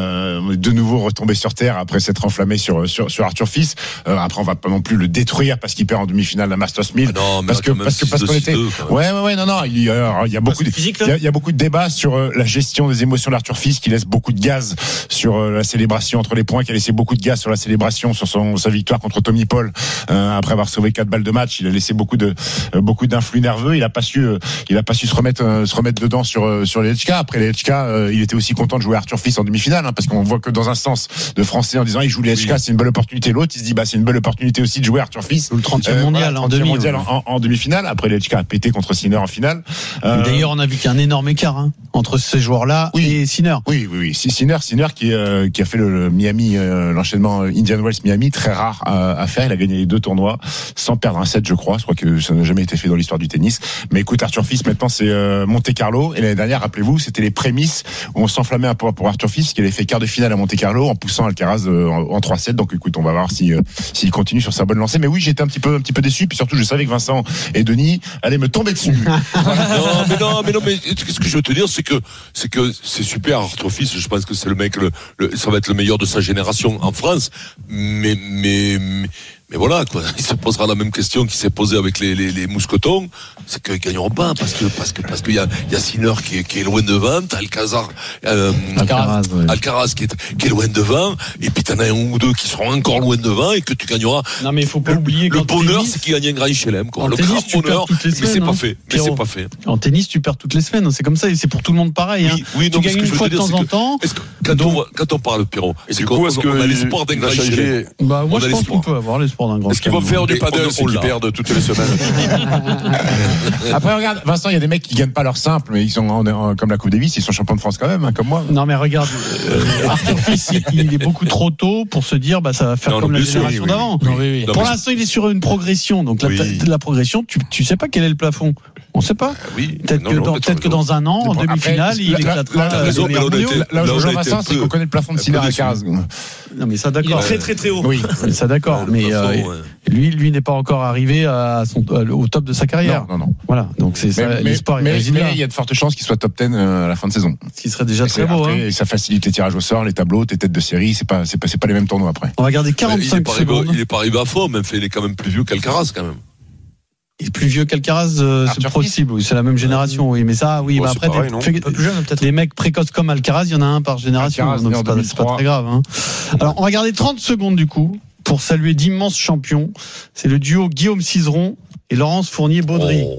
de nouveau retombé sur terre après s'être enflammé sur Arthur Fils. Après, on va pas non plus le détruire parce qu'il perd en demi-finale la Masters 1000. Parce qu'on était. Non. Il y a beaucoup de débats sur la gestion des émotions d'Arthur Fils, qui laisse beaucoup de gaz sur la célébration entre les points, qui a laissé beaucoup de gaz sur la célébration, sur sa victoire contre Tommy Paul, après avoir sauvé 4 balles de match. Il a laissé beaucoup d'influx nerveux. Il a pas su se remettre dedans sur Lehečka. Après Lehečka, il était aussi content de jouer Arthur Fils en demi-finale, parce qu'on voit que dans un sens de Français en disant il joue Lehečka, c'est une belle opportunité. L'autre, il se dit c'est une belle opportunité aussi de jouer Arthur Fils. Le 30e mondial en demi-finale. Après Lehečka a pété contre Sinner en finale. D'ailleurs, on a vu qu'il y a un énorme écart entre ces joueurs-là et Sinner. Oui. Sinner qui a fait le Miami, l'enchaînement Indian Wells Miami, très rare à faire. Il a gagné les 2 tournois sans perdre un set, je crois. Je crois que ça n'a jamais été fait dans l'histoire du tennis. Mais écoute, Arthur Fils, maintenant c'est Monte Carlo. Et l'année dernière, rappelez-vous, c'était les prémices où on s'enflammait un peu pour Arthur Fils, qui avait fait quart de finale à Monte Carlo en poussant Alcaraz en 3-7. Donc écoute, on va voir s'il continue sur sa bonne lancée. Mais oui, j'étais un petit peu déçu. Puis surtout, je savais que Vincent et Denis allaient me tomber dessus. non, mais ce que je veux te dire, c'est que c'est super, Arthur Fils. Je pense que c'est le mec, ça va être le meilleur de sa génération en France. Mais voilà, quoi. Il se posera la même question qu'il s'est posée avec les mousquetons. C'est qu'ils gagneront pas, parce qu'il y a Sinner qui est loin devant, t'as Alcaraz qui est loin devant, et puis t'en as un ou deux qui seront encore loin devant, et que tu gagneras. Non, mais il faut pas oublier le bonheur, c'est qu'il gagne un grand chelem, quoi. Le grand bonheur, mais c'est pas fait. Mais c'est pas fait. En tennis, tu perds toutes les semaines. C'est comme ça, et c'est pour tout le monde pareil, Oui, tu gagnes une fois de temps en temps. Quand on parle, Pierrot, c'est qu'on a l'espoir d'un grand chelem. Bah, moi, je pense qu'on peut avoir l'espoir. Est-ce qu'ils vont faire du paddle, c'est qu'ils perdent toutes les semaines? Après, regarde, Vincent, il y a des mecs qui gagnent pas leur simple, mais ils sont comme la Coupe Davis, ils sont champions de France quand même, comme moi. Non, mais regarde, Arthur Fils, il est beaucoup trop tôt pour se dire, ça va faire comme la génération d'avant. Pour l'instant, il est sur une progression, donc la progression, tu sais pas quel est le plafond. On sait pas. Peut-être que dans un an, en demi-finale, il éclatera. Là où je rejoins Vincent, c'est qu'on connaît le plafond de Sinner Alcaraz. Non, mais ça d'accord. Il est très très haut. Oui, ça d'accord. Mais lui n'est pas encore arrivé au top de sa carrière. Non. Voilà. Donc c'est ça. L'espoir mais il y a de fortes chances qu'il soit top 10 à la fin de saison. Ce qui serait déjà très beau. Et ça facilite les tirages au sort, les tableaux, tes têtes de série. C'est pas les mêmes tournois après. On va garder 45 secondes. Il est pas arrivé à fond, même il est quand même plus vieux qu'Alcaraz quand même. Il est plus vieux qu'Alcaraz, c'est possible. Oui, c'est la même génération, oui. Mais ça, oui. Après, pareil, plus jeune, peut-être. Les mecs précoces comme Alcaraz, il y en a un par génération. Donc c'est pas très grave. Alors, on va garder 30 secondes du coup pour saluer d'immenses champions. C'est le duo Guillaume Cizeron et Laurence Fournier-Baudry,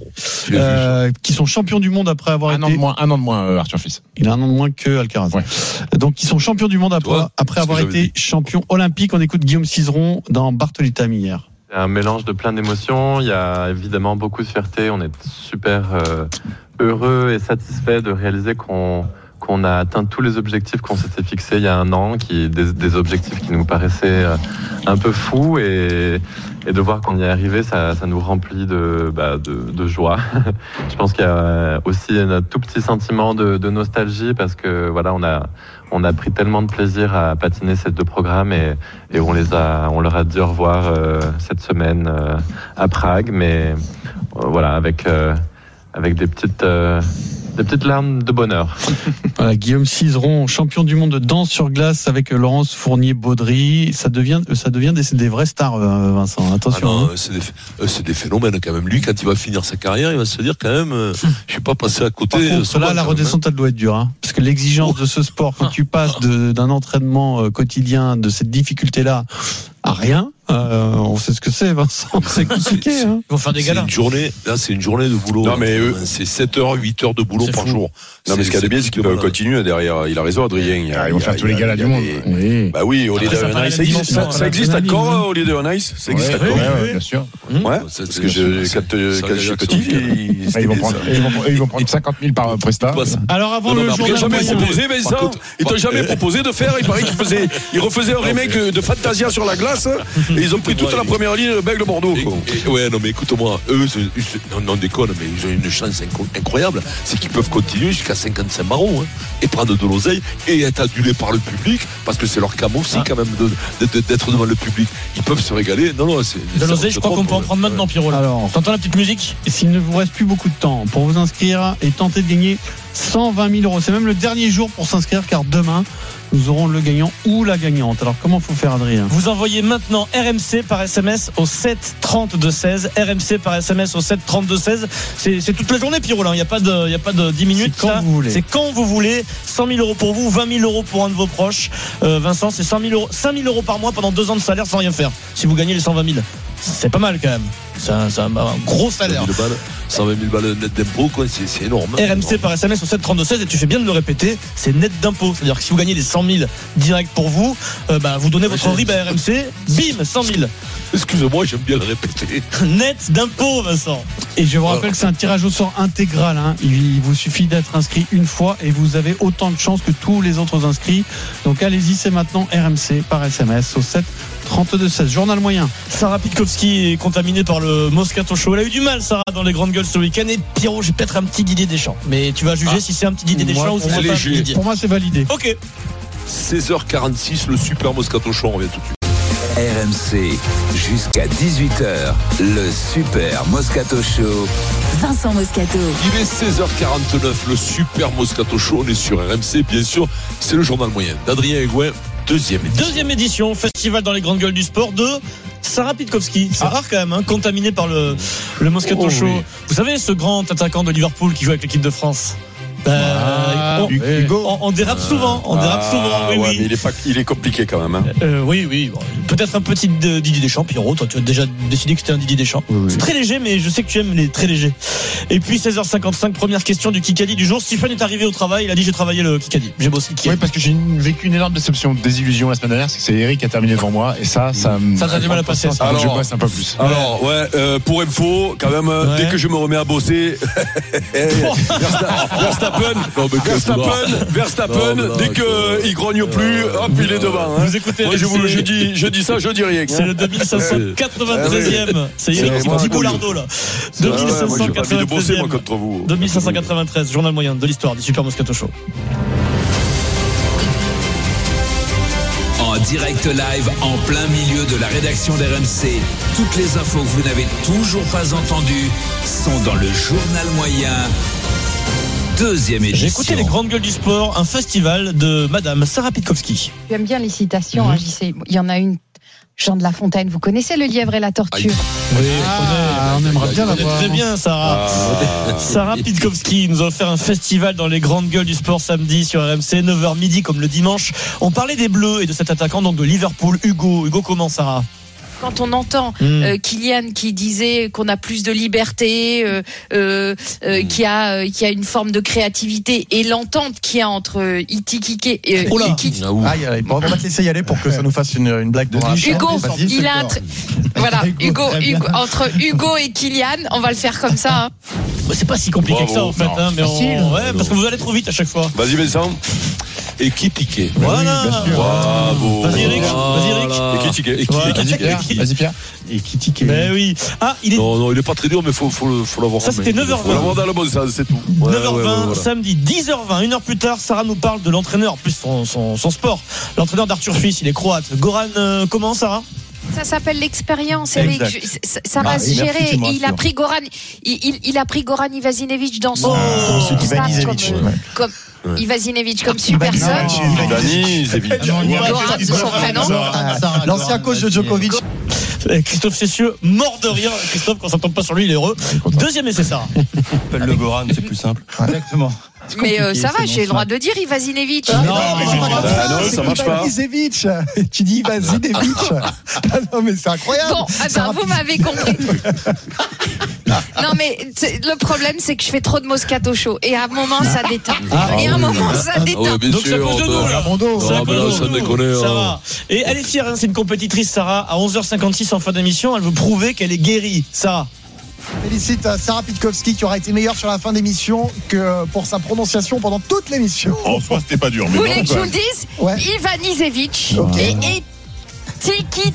qui sont champions du monde après avoir été... Un an de moins, Arthur Fils. Il a un an de moins que Alcaraz. Ouais. Donc, ils sont champions du monde après avoir été champions olympiques. On écoute Guillaume Cizeron dans Bartoli Time hier. C'est un mélange de plein d'émotions. Il y a évidemment beaucoup de fierté. On est super heureux et satisfait de réaliser qu'on a atteint tous les objectifs qu'on s'était fixés il y a un an, des objectifs qui nous paraissaient un peu fous, et de voir qu'on y est arrivé, ça nous remplit de joie. Je pense qu'il y a aussi un tout petit sentiment de nostalgie, parce que voilà, on a pris tellement de plaisir à patiner ces 2 programmes, et on leur a dit au revoir cette semaine à Prague, mais voilà, avec des petites larmes de bonheur. Voilà, Guillaume Cizeron, champion du monde de danse sur glace avec Laurence Fournier-Baudry. Ça devient des vraies stars, Vincent. Attention. C'est des phénomènes quand même. Lui, quand il va finir sa carrière, il va se dire quand même, je suis pas passé à côté. Par contre, là, la redescente, elle doit être dure, parce que l'exigence de ce sport, quand tu passes d'un entraînement quotidien, de cette difficulté-là, à rien. On sait ce que c'est, Vincent. C'est compliqué. Ils vont faire des galas. C'est une journée de boulot. Non, mais c'est 7 heures, 8 heures de boulot par jour. Non, mais ce qu'il y a de bien, c'est qu'ils peuvent continuer derrière. Il a raison, Adrien. Ils vont faire tous les galas du monde. Bah oui, Holiday on Ice. Ça existe encore, Holiday on Ice? Ça existe encore? Oui, bien sûr. Ouais, parce que quand je suis petit, ils vont prendre 50 000 par prestat. Alors avant le jour Vincent, ils t'ont jamais proposé de faire. Il paraît qu'ils refaisaient un remake de Fantasia sur la glace. Et ils ont pris toute la première ligne de Bègle Bordeaux. Ouais, non, mais écoute-moi, eux, non déconne, mais ils ont une chance incroyable. C'est qu'ils peuvent continuer jusqu'à 55 marrons, et prendre de l'oseille et être adulés par le public, parce que c'est leur cam aussi, quand même, d'être devant le public. Ils peuvent se régaler. Non, c'est. De l'oseille, je crois qu'on peut en prendre maintenant, Pierrot. Alors, t'entends la petite musique? S'il ne vous reste plus beaucoup de temps pour vous inscrire et tenter de gagner 120 000 euros, c'est même le dernier jour pour s'inscrire, car demain, nous aurons le gagnant ou la gagnante. Alors comment faut faire, Adrien? Vous envoyez maintenant RMC par SMS au 7 32 16. RMC par SMS au 7 32 16. C'est toute la journée, Pierrot, là. Il n'y a pas de 10 minutes. C'est quand vous voulez. 100 000 euros pour vous, 20 000 euros pour un de vos proches. Vincent, c'est 100 000 euros, 5 000 euros par mois pendant 2 ans de salaire sans rien faire. Si vous gagnez les 120 000. c'est pas mal quand même. C'est un gros salaire. 120 000 balles net d'impôt, quoi, c'est énorme. RMC par SMS au 732-16 et tu fais bien de le répéter, c'est net d'impôt. C'est-à-dire que si vous gagnez les 100 000 direct pour vous, vous donnez votre RIB à RMC, bim, 100 000. Excusez-moi, j'aime bien le répéter. Net d'impôt, Vincent. Et je vous rappelle que c'est un tirage au sort intégral. Il vous suffit d'être inscrit une fois et vous avez autant de chances que tous les autres inscrits. Donc allez-y, c'est maintenant RMC par SMS au 732-16. Journal moyen. Sarah Pitkowski est contaminée par le Moscato Show. Elle a eu du mal, Sarah, dans les grandes gueules ce week-end. Et Pierrot, j'ai peut-être un petit Didier Deschamps. Mais tu vas juger si c'est un petit Didier Deschamps ou si c'est pas un petit Didier. Pour moi, c'est validé. Ok. 16h46, le super Moscato Show, on revient tout de suite. RMC, jusqu'à 18h, le super Moscato Show. Vincent Moscato. Il est 16h49, le super Moscato Show. On est sur RMC, bien sûr. C'est le journal moyen d'Adrien Egoin, deuxième édition. Festival dans les grandes gueules du sport de Sarah Pitkowski. C'est rare quand même, contaminée par le Moscato Show. Oui. Vous savez, ce grand attaquant de Liverpool qui joue avec l'équipe de France. Hugo. On dérape souvent. Oui. Mais il est compliqué quand même. Oui. Bon, peut-être un petit Didier Deschamps, Pierrot. Toi, tu as déjà décidé que c'était un Didier Deschamps. Oui. C'est très léger, mais je sais que tu aimes les très légers. Et puis 16h55, première question du Kikadi du jour. Stephen est arrivé au travail. Il a dit j'ai travaillé le Kikadi. J'ai bossé le Kikadi. Oui, parce que j'ai vécu une énorme désillusion la semaine dernière. C'est que c'est Eric qui a terminé devant moi. Et ça t'as du mal à passer. Alors, je bosse un peu plus. Alors, pour info, quand même, dès que je me remets à bosser, Verstappen, dès qu'il grogne plus, hop, il est devant. Vous écoutez, moi, je dis ça, je dis rien. C'est le 2593e. C'est Eric qui Boulardo là. 2593. Journal moyen de l'histoire du Super Moscato Show. En direct live, en plein milieu de la rédaction d'RMC. Toutes les infos que vous n'avez toujours pas entendues sont dans le journal moyen. Deuxième édition. J'ai écouté les grandes gueules du sport, un festival de Madame Sarah Pitkowski. J'aime bien les citations. Il y en a une. Jean de La Fontaine, vous connaissez Le Lièvre et la Tortue? Oui, on aimerait bien la voir. Très bien, Sarah. Sarah Pitkowski nous a offert un festival dans les grandes gueules du sport samedi sur RMC, 9h midi comme le dimanche. On parlait des Bleus et de cet attaquant donc de Liverpool, Hugo. Hugo, comment, Sarah? Quand on entend Kylian qui disait qu'on a plus de liberté, qu'il y a une forme de créativité et l'entente qu'il y a entre Itikike et on va te laisser y aller pour que ça nous fasse une blague de Hugo, il a Hugo entre Hugo et Kylian, on va le faire comme ça. Hein. C'est pas si compliqué que ça en fait, mais parce que vous allez trop vite à chaque fois. Vas-y Vincent. Et Kitike. Voilà. Bravo. Vas-y Eric. Vas-y Pierre. Et Kitike. Ben oui. Il est. Non, il est pas très dur, mais faut l'avoir. Ça c'était 9h20. Faut l'avoir dans le bon sens, c'est tout. 9h20 samedi, 10h20. Une heure plus tard, Sarah nous parle de l'entraîneur, plus son sport. L'entraîneur d'Arthur Fils, il est croate. Goran, comment Sarah? Ça s'appelle l'expérience, Eric. Ça va se gérer. Il a pris Goran. Il a pris Goran Ivanisevic dans son staff comme Ivanisevic comme super sub. Goran, c'est son prénom. L'ancien coach de Djokovic. Christophe Cessieux, mort de rire. Christophe, quand ça tombe pas sur lui, il est heureux. Deuxième essai, Sarah. Appelle le Goran, c'est plus simple. Exactement. Mais ça va, j'ai le droit de dire Ivanisevic. Non, ça marche pas. Ivanisevic. Tu dis Ivanisevic. Non, mais c'est incroyable. Bon, vous m'avez compris. Non, mais le problème, c'est que je fais trop de Moscato Show. Et à un moment, ça déteint. Et à un moment, ça déteint. Donc ça cause de nous, là. Ça déconne. Sarah. Et elle est fière, c'est une compétitrice, Sarah. À 11h56 en fin d'émission, elle veut prouver qu'elle est guérie. Sarah. Félicite Sarah Pitkowski qui aura été meilleure sur la fin d'émission que pour sa prononciation pendant toute l'émission. En soi, c'était pas dur. Vous voulez que je vous le dise? Ivanisevic et Tiki.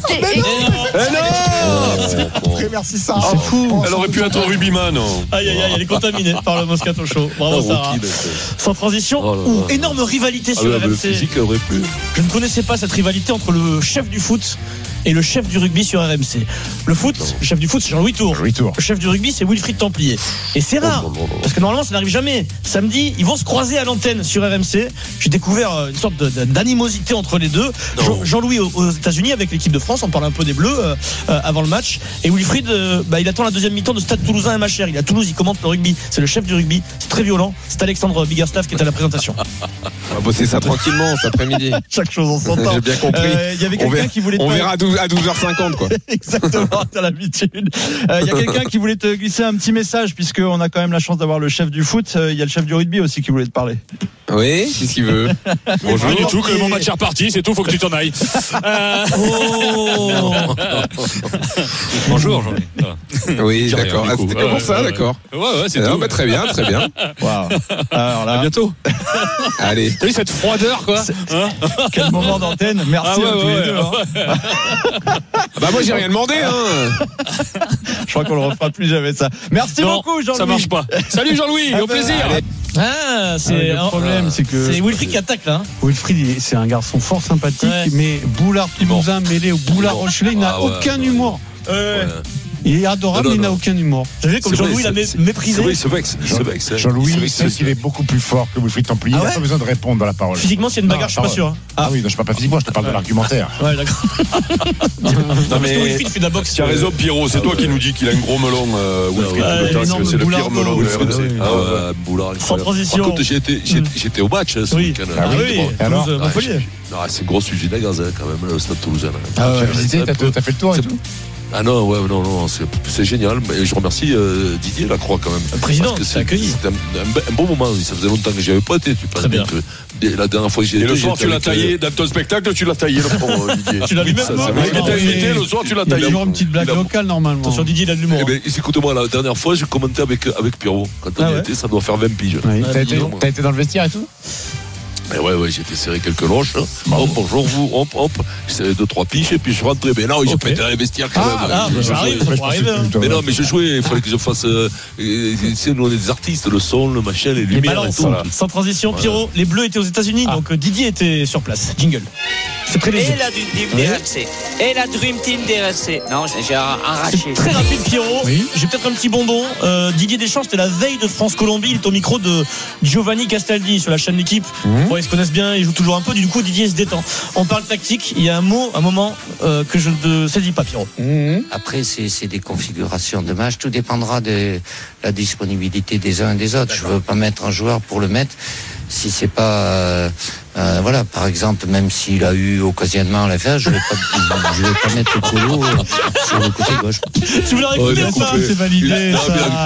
Très merci Sarah. C'est fou. Elle aurait pu être rugbyman. Aïe, elle est contaminée par le Moscato Show. Bravo Sarah. Sans transition, énorme rivalité sur RMC. Je ne connaissais pas cette rivalité entre le chef du foot et le chef du rugby sur RMC. Le chef du foot, c'est Jean-Louis Tour. Le chef du rugby, c'est Wilfried Templier. Et c'est rare, parce que normalement, ça n'arrive jamais. Samedi, ils vont se croiser à l'antenne sur RMC. J'ai découvert une sorte d'animosité entre les deux. Jean-Louis aux États-Unis avec l'équipe de France, on parle un peu des Bleus avant le match. Et Wilfried, il attend la deuxième mi-temps de Stade Toulousain à MHR. Il est à Toulouse, il commente le rugby. C'est le chef du rugby. C'est très violent. C'est Alexandre Biggerstaff qui est à la présentation. On va bosser ça tranquillement cet après-midi. Chaque chose en son temps. J'ai bien compris. Il y avait quelqu'un qui voulait. On verra d'où 12h50, quoi. Exactement, t'as l'habitude. Il y a quelqu'un qui voulait te glisser un petit message, puisqu'on a quand même la chance d'avoir le chef du foot. Il y a le chef du rugby aussi qui voulait te parler. Oui, qu'est-ce qu'il veut? Bonjour. Rien du tout, que mon match est reparti, c'est tout, faut que tu t'en ailles. Bonjour, Jean-Louis. Oui, d'accord. Ah, c'était comment ça, d'accord. Ouais, c'est tout. Bah, très bien, très bien. Wow. Alors là, à bientôt. Allez. T'as vu cette froideur, quoi? Quel moment d'antenne. Merci à tous les deux. Bah, moi, j'ai rien demandé, hein. Je crois qu'on le refera plus jamais, ça. Merci beaucoup, Jean-Louis. Ça marche pas. Salut, Jean-Louis, au plaisir. Ah, c'est le problème, c'est que c'est Wilfried qui attaque là. Wilfried, c'est un garçon fort sympathique, mais Boulard Toulousain mêlé au Boulard Rochelais, il n'a aucun humour. Il est adorable, mais il n'a aucun humour. Vous savez, comme Jean-Louis l'a méprisé. Oui, ce vexe. Jean-Louis, c'est qu'il est beaucoup plus fort que Wilfried Templier. Il n'a pas besoin de répondre dans la parole. Physiquement, s'il y a une bagarre, je suis pas sûr. Ah oui, non, je parle pas physiquement, je te parle de l'argumentaire. Ouais, d'accord. Non, mais Wilfried fait de la boxe. Tu as raison, Pierrot, c'est toi qui nous dis qu'il a un gros melon, Wilfried. C'est le pire melon de RMC. Ah ouais, Boulard. Sans transition. Par contre, j'étais au match ce week-end. Ah oui, alors Montpellier. C'est une grosse usine à gaz quand même, le Stade Toulousain. Ah ouais, t'as visité, t'as fait le tour et tout. Ah non, ouais, non, c'est génial. Mais je remercie Didier Lacroix quand même. Le président, parce que c'est accueilli. C'était un bon moment. Ça faisait longtemps que j'y avais pas été. Très bien. La dernière fois que j'y étais. Et le soir, tu l'as taillé dans ton spectacle, tu l'as taillé, le pauvre Didier. Tu l'as vu même, non? Il était invité, le soir, tu l'as taillé. Il y a toujours une petite blague locale normalement. Attention, Didier, il a de l'humour. Eh ben, écoute-moi, la dernière fois, j'ai commenté avec Pierrot. Quand on y était, ça doit faire 20 piges. T'as été dans le vestiaire et tout? Et ouais, j'étais serré quelques loches. Hop, bonjour vous, hop. J'ai serré 2-3 piches et puis je suis rentré. Mais non, j'ai pété dans les vestiaires quand même. Ça arrive, ça pourrait arriver. Mais non, mais je jouais, il fallait que je fasse. Nous, on est des artistes, le son, le machin, les lumières et tout. Sans transition, Pierrot, les Bleus étaient aux États-Unis, donc Didier était sur place. Jingle. C'est très léger. Et la Dream Team d'RMC. Et la Dream Team d'RMC. Non, j'ai arraché. C'est très rapide, Pierrot. Oui. J'ai peut-être un petit bonbon. Didier Deschamps, c'était la veille de France-Colombie. Il est au micro de Giovanni Castaldi sur la chaîne L'équipe. Bon, ils se connaissent bien, ils jouent toujours un peu. Du coup, Didier se détend. On parle tactique. Il y a un moment que je ne saisis pas, Pierrot. Après, c'est des configurations de match. Tout dépendra de la disponibilité des uns et des autres. Je veux pas mettre un joueur pour le mettre. Si c'est pas voilà, par exemple, même s'il a eu occasionnellement l'affaire, je vais pas mettre le Colo sur le côté gauche. Tu voulais écouter ça? C'est validé.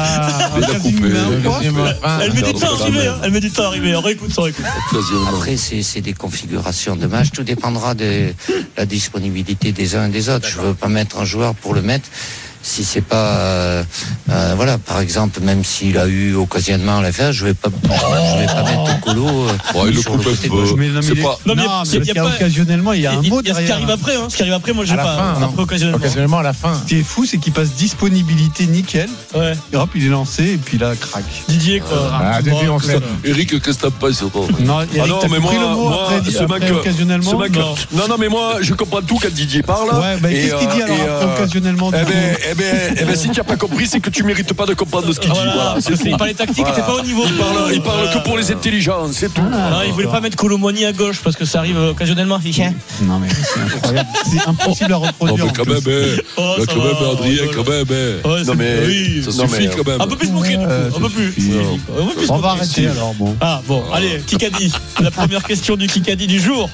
Elle met du temps à arriver. Elle met du temps à arriver. On réécoute. Après, c'est des configurations de match. Tout dépendra de la disponibilité des uns et des autres. Je veux pas mettre un joueur pour le mettre. Si c'est pas voilà, par exemple, même s'il a eu occasionnellement l'affaire, je vais pas mettre le Colo sur le côté gauche. Non, mais il y a occasionnellement, il y a un mot derrière. Ce qui arrive après, ce qui arrive après, moi j'ai pas. Après occasionnellement à la fin. Ce qui est fou, c'est qu'il passe disponibilité nickel. Ouais. Et hop, il est lancé et puis là, crac. Didier, quoi. Eric, qu'est-ce que t'as pas sur toi? Non, mais moi, ce mec, non, mais moi, je comprends tout quand Didier parle. Ouais, bah qu'est-ce qu'il dit alors occasionnellement? Eh ben, si tu n'as pas compris, c'est que tu mérites pas de comprendre ce qu'il dit. Voilà, il parlait tactique, il était pas au niveau. Il parle que pour les intelligents, c'est tout. Il voulait pas mettre Colomboigny à gauche parce que ça arrive occasionnellement. Non mais c'est incroyable, c'est impossible à reproduire. Non, mais quand même, Adrien, quand même. Non mais ça suffit quand même. Un peu plus moqué, un peu plus. On va arrêter alors. Bon. Ah bon, allez, Kikadi. La première question du Kikadi du jour.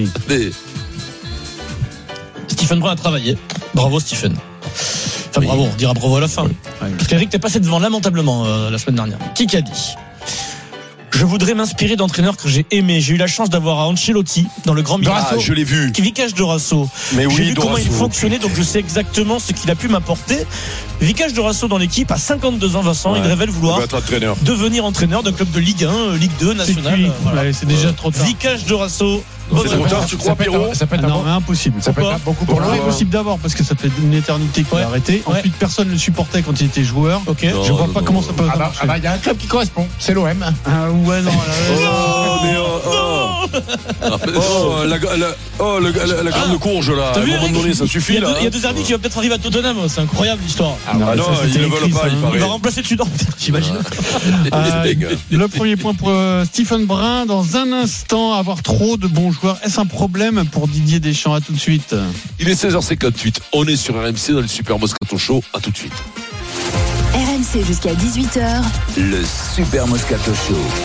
Stephen Brun a travaillé. Bravo Stephen. Enfin bravo, on dira bravo à la fin. Parce qu'Eric t'es passé devant lamentablement la semaine dernière. Qui a dit? Je voudrais m'inspirer d'entraîneurs que j'ai aimés. J'ai eu la chance d'avoir à Ancelotti dans le Grand Milan. Je l'ai vu. Vicage Dorasso. Mais oui, j'ai vu comment il fonctionnait, donc je sais exactement ce qu'il a pu m'apporter. Vicage Dorasso dans l'équipe à 52 ans, Vincent, il révèle vouloir devenir entraîneur d'un club de Ligue 1, Ligue 2, national. C'est déjà trop tard. Vicage Dorasso. C'est trop tard, tu crois, Pierrot? Ça peut être impossible. Ça peut être beaucoup pour lui. Impossible d'abord parce que ça fait une éternité qu'il a arrêté. Ensuite, personne ne le supportait quand il était joueur. Je vois pas comment ça peut marcher. Ah bah, il y a un club qui correspond, c'est l'OM. Ah ouais, non. La grande courge là. À un moment donné, ça suffit là. Il y a deux arbitres qui vont peut-être arriver à Tottenham. C'est incroyable l'histoire. Ah non, ils ne veulent pas. Il va remplacer Tudor, j'imagine. Le premier point pour Stephen Brun. Dans un instant, avoir trop de bons joueurs, est-ce un problème pour Didier Deschamps? À tout de suite. Il est 16h58. On est sur RMC dans le Super Moscato Show. À tout de suite. RMC jusqu'à 18h. Le Super Moscato Show.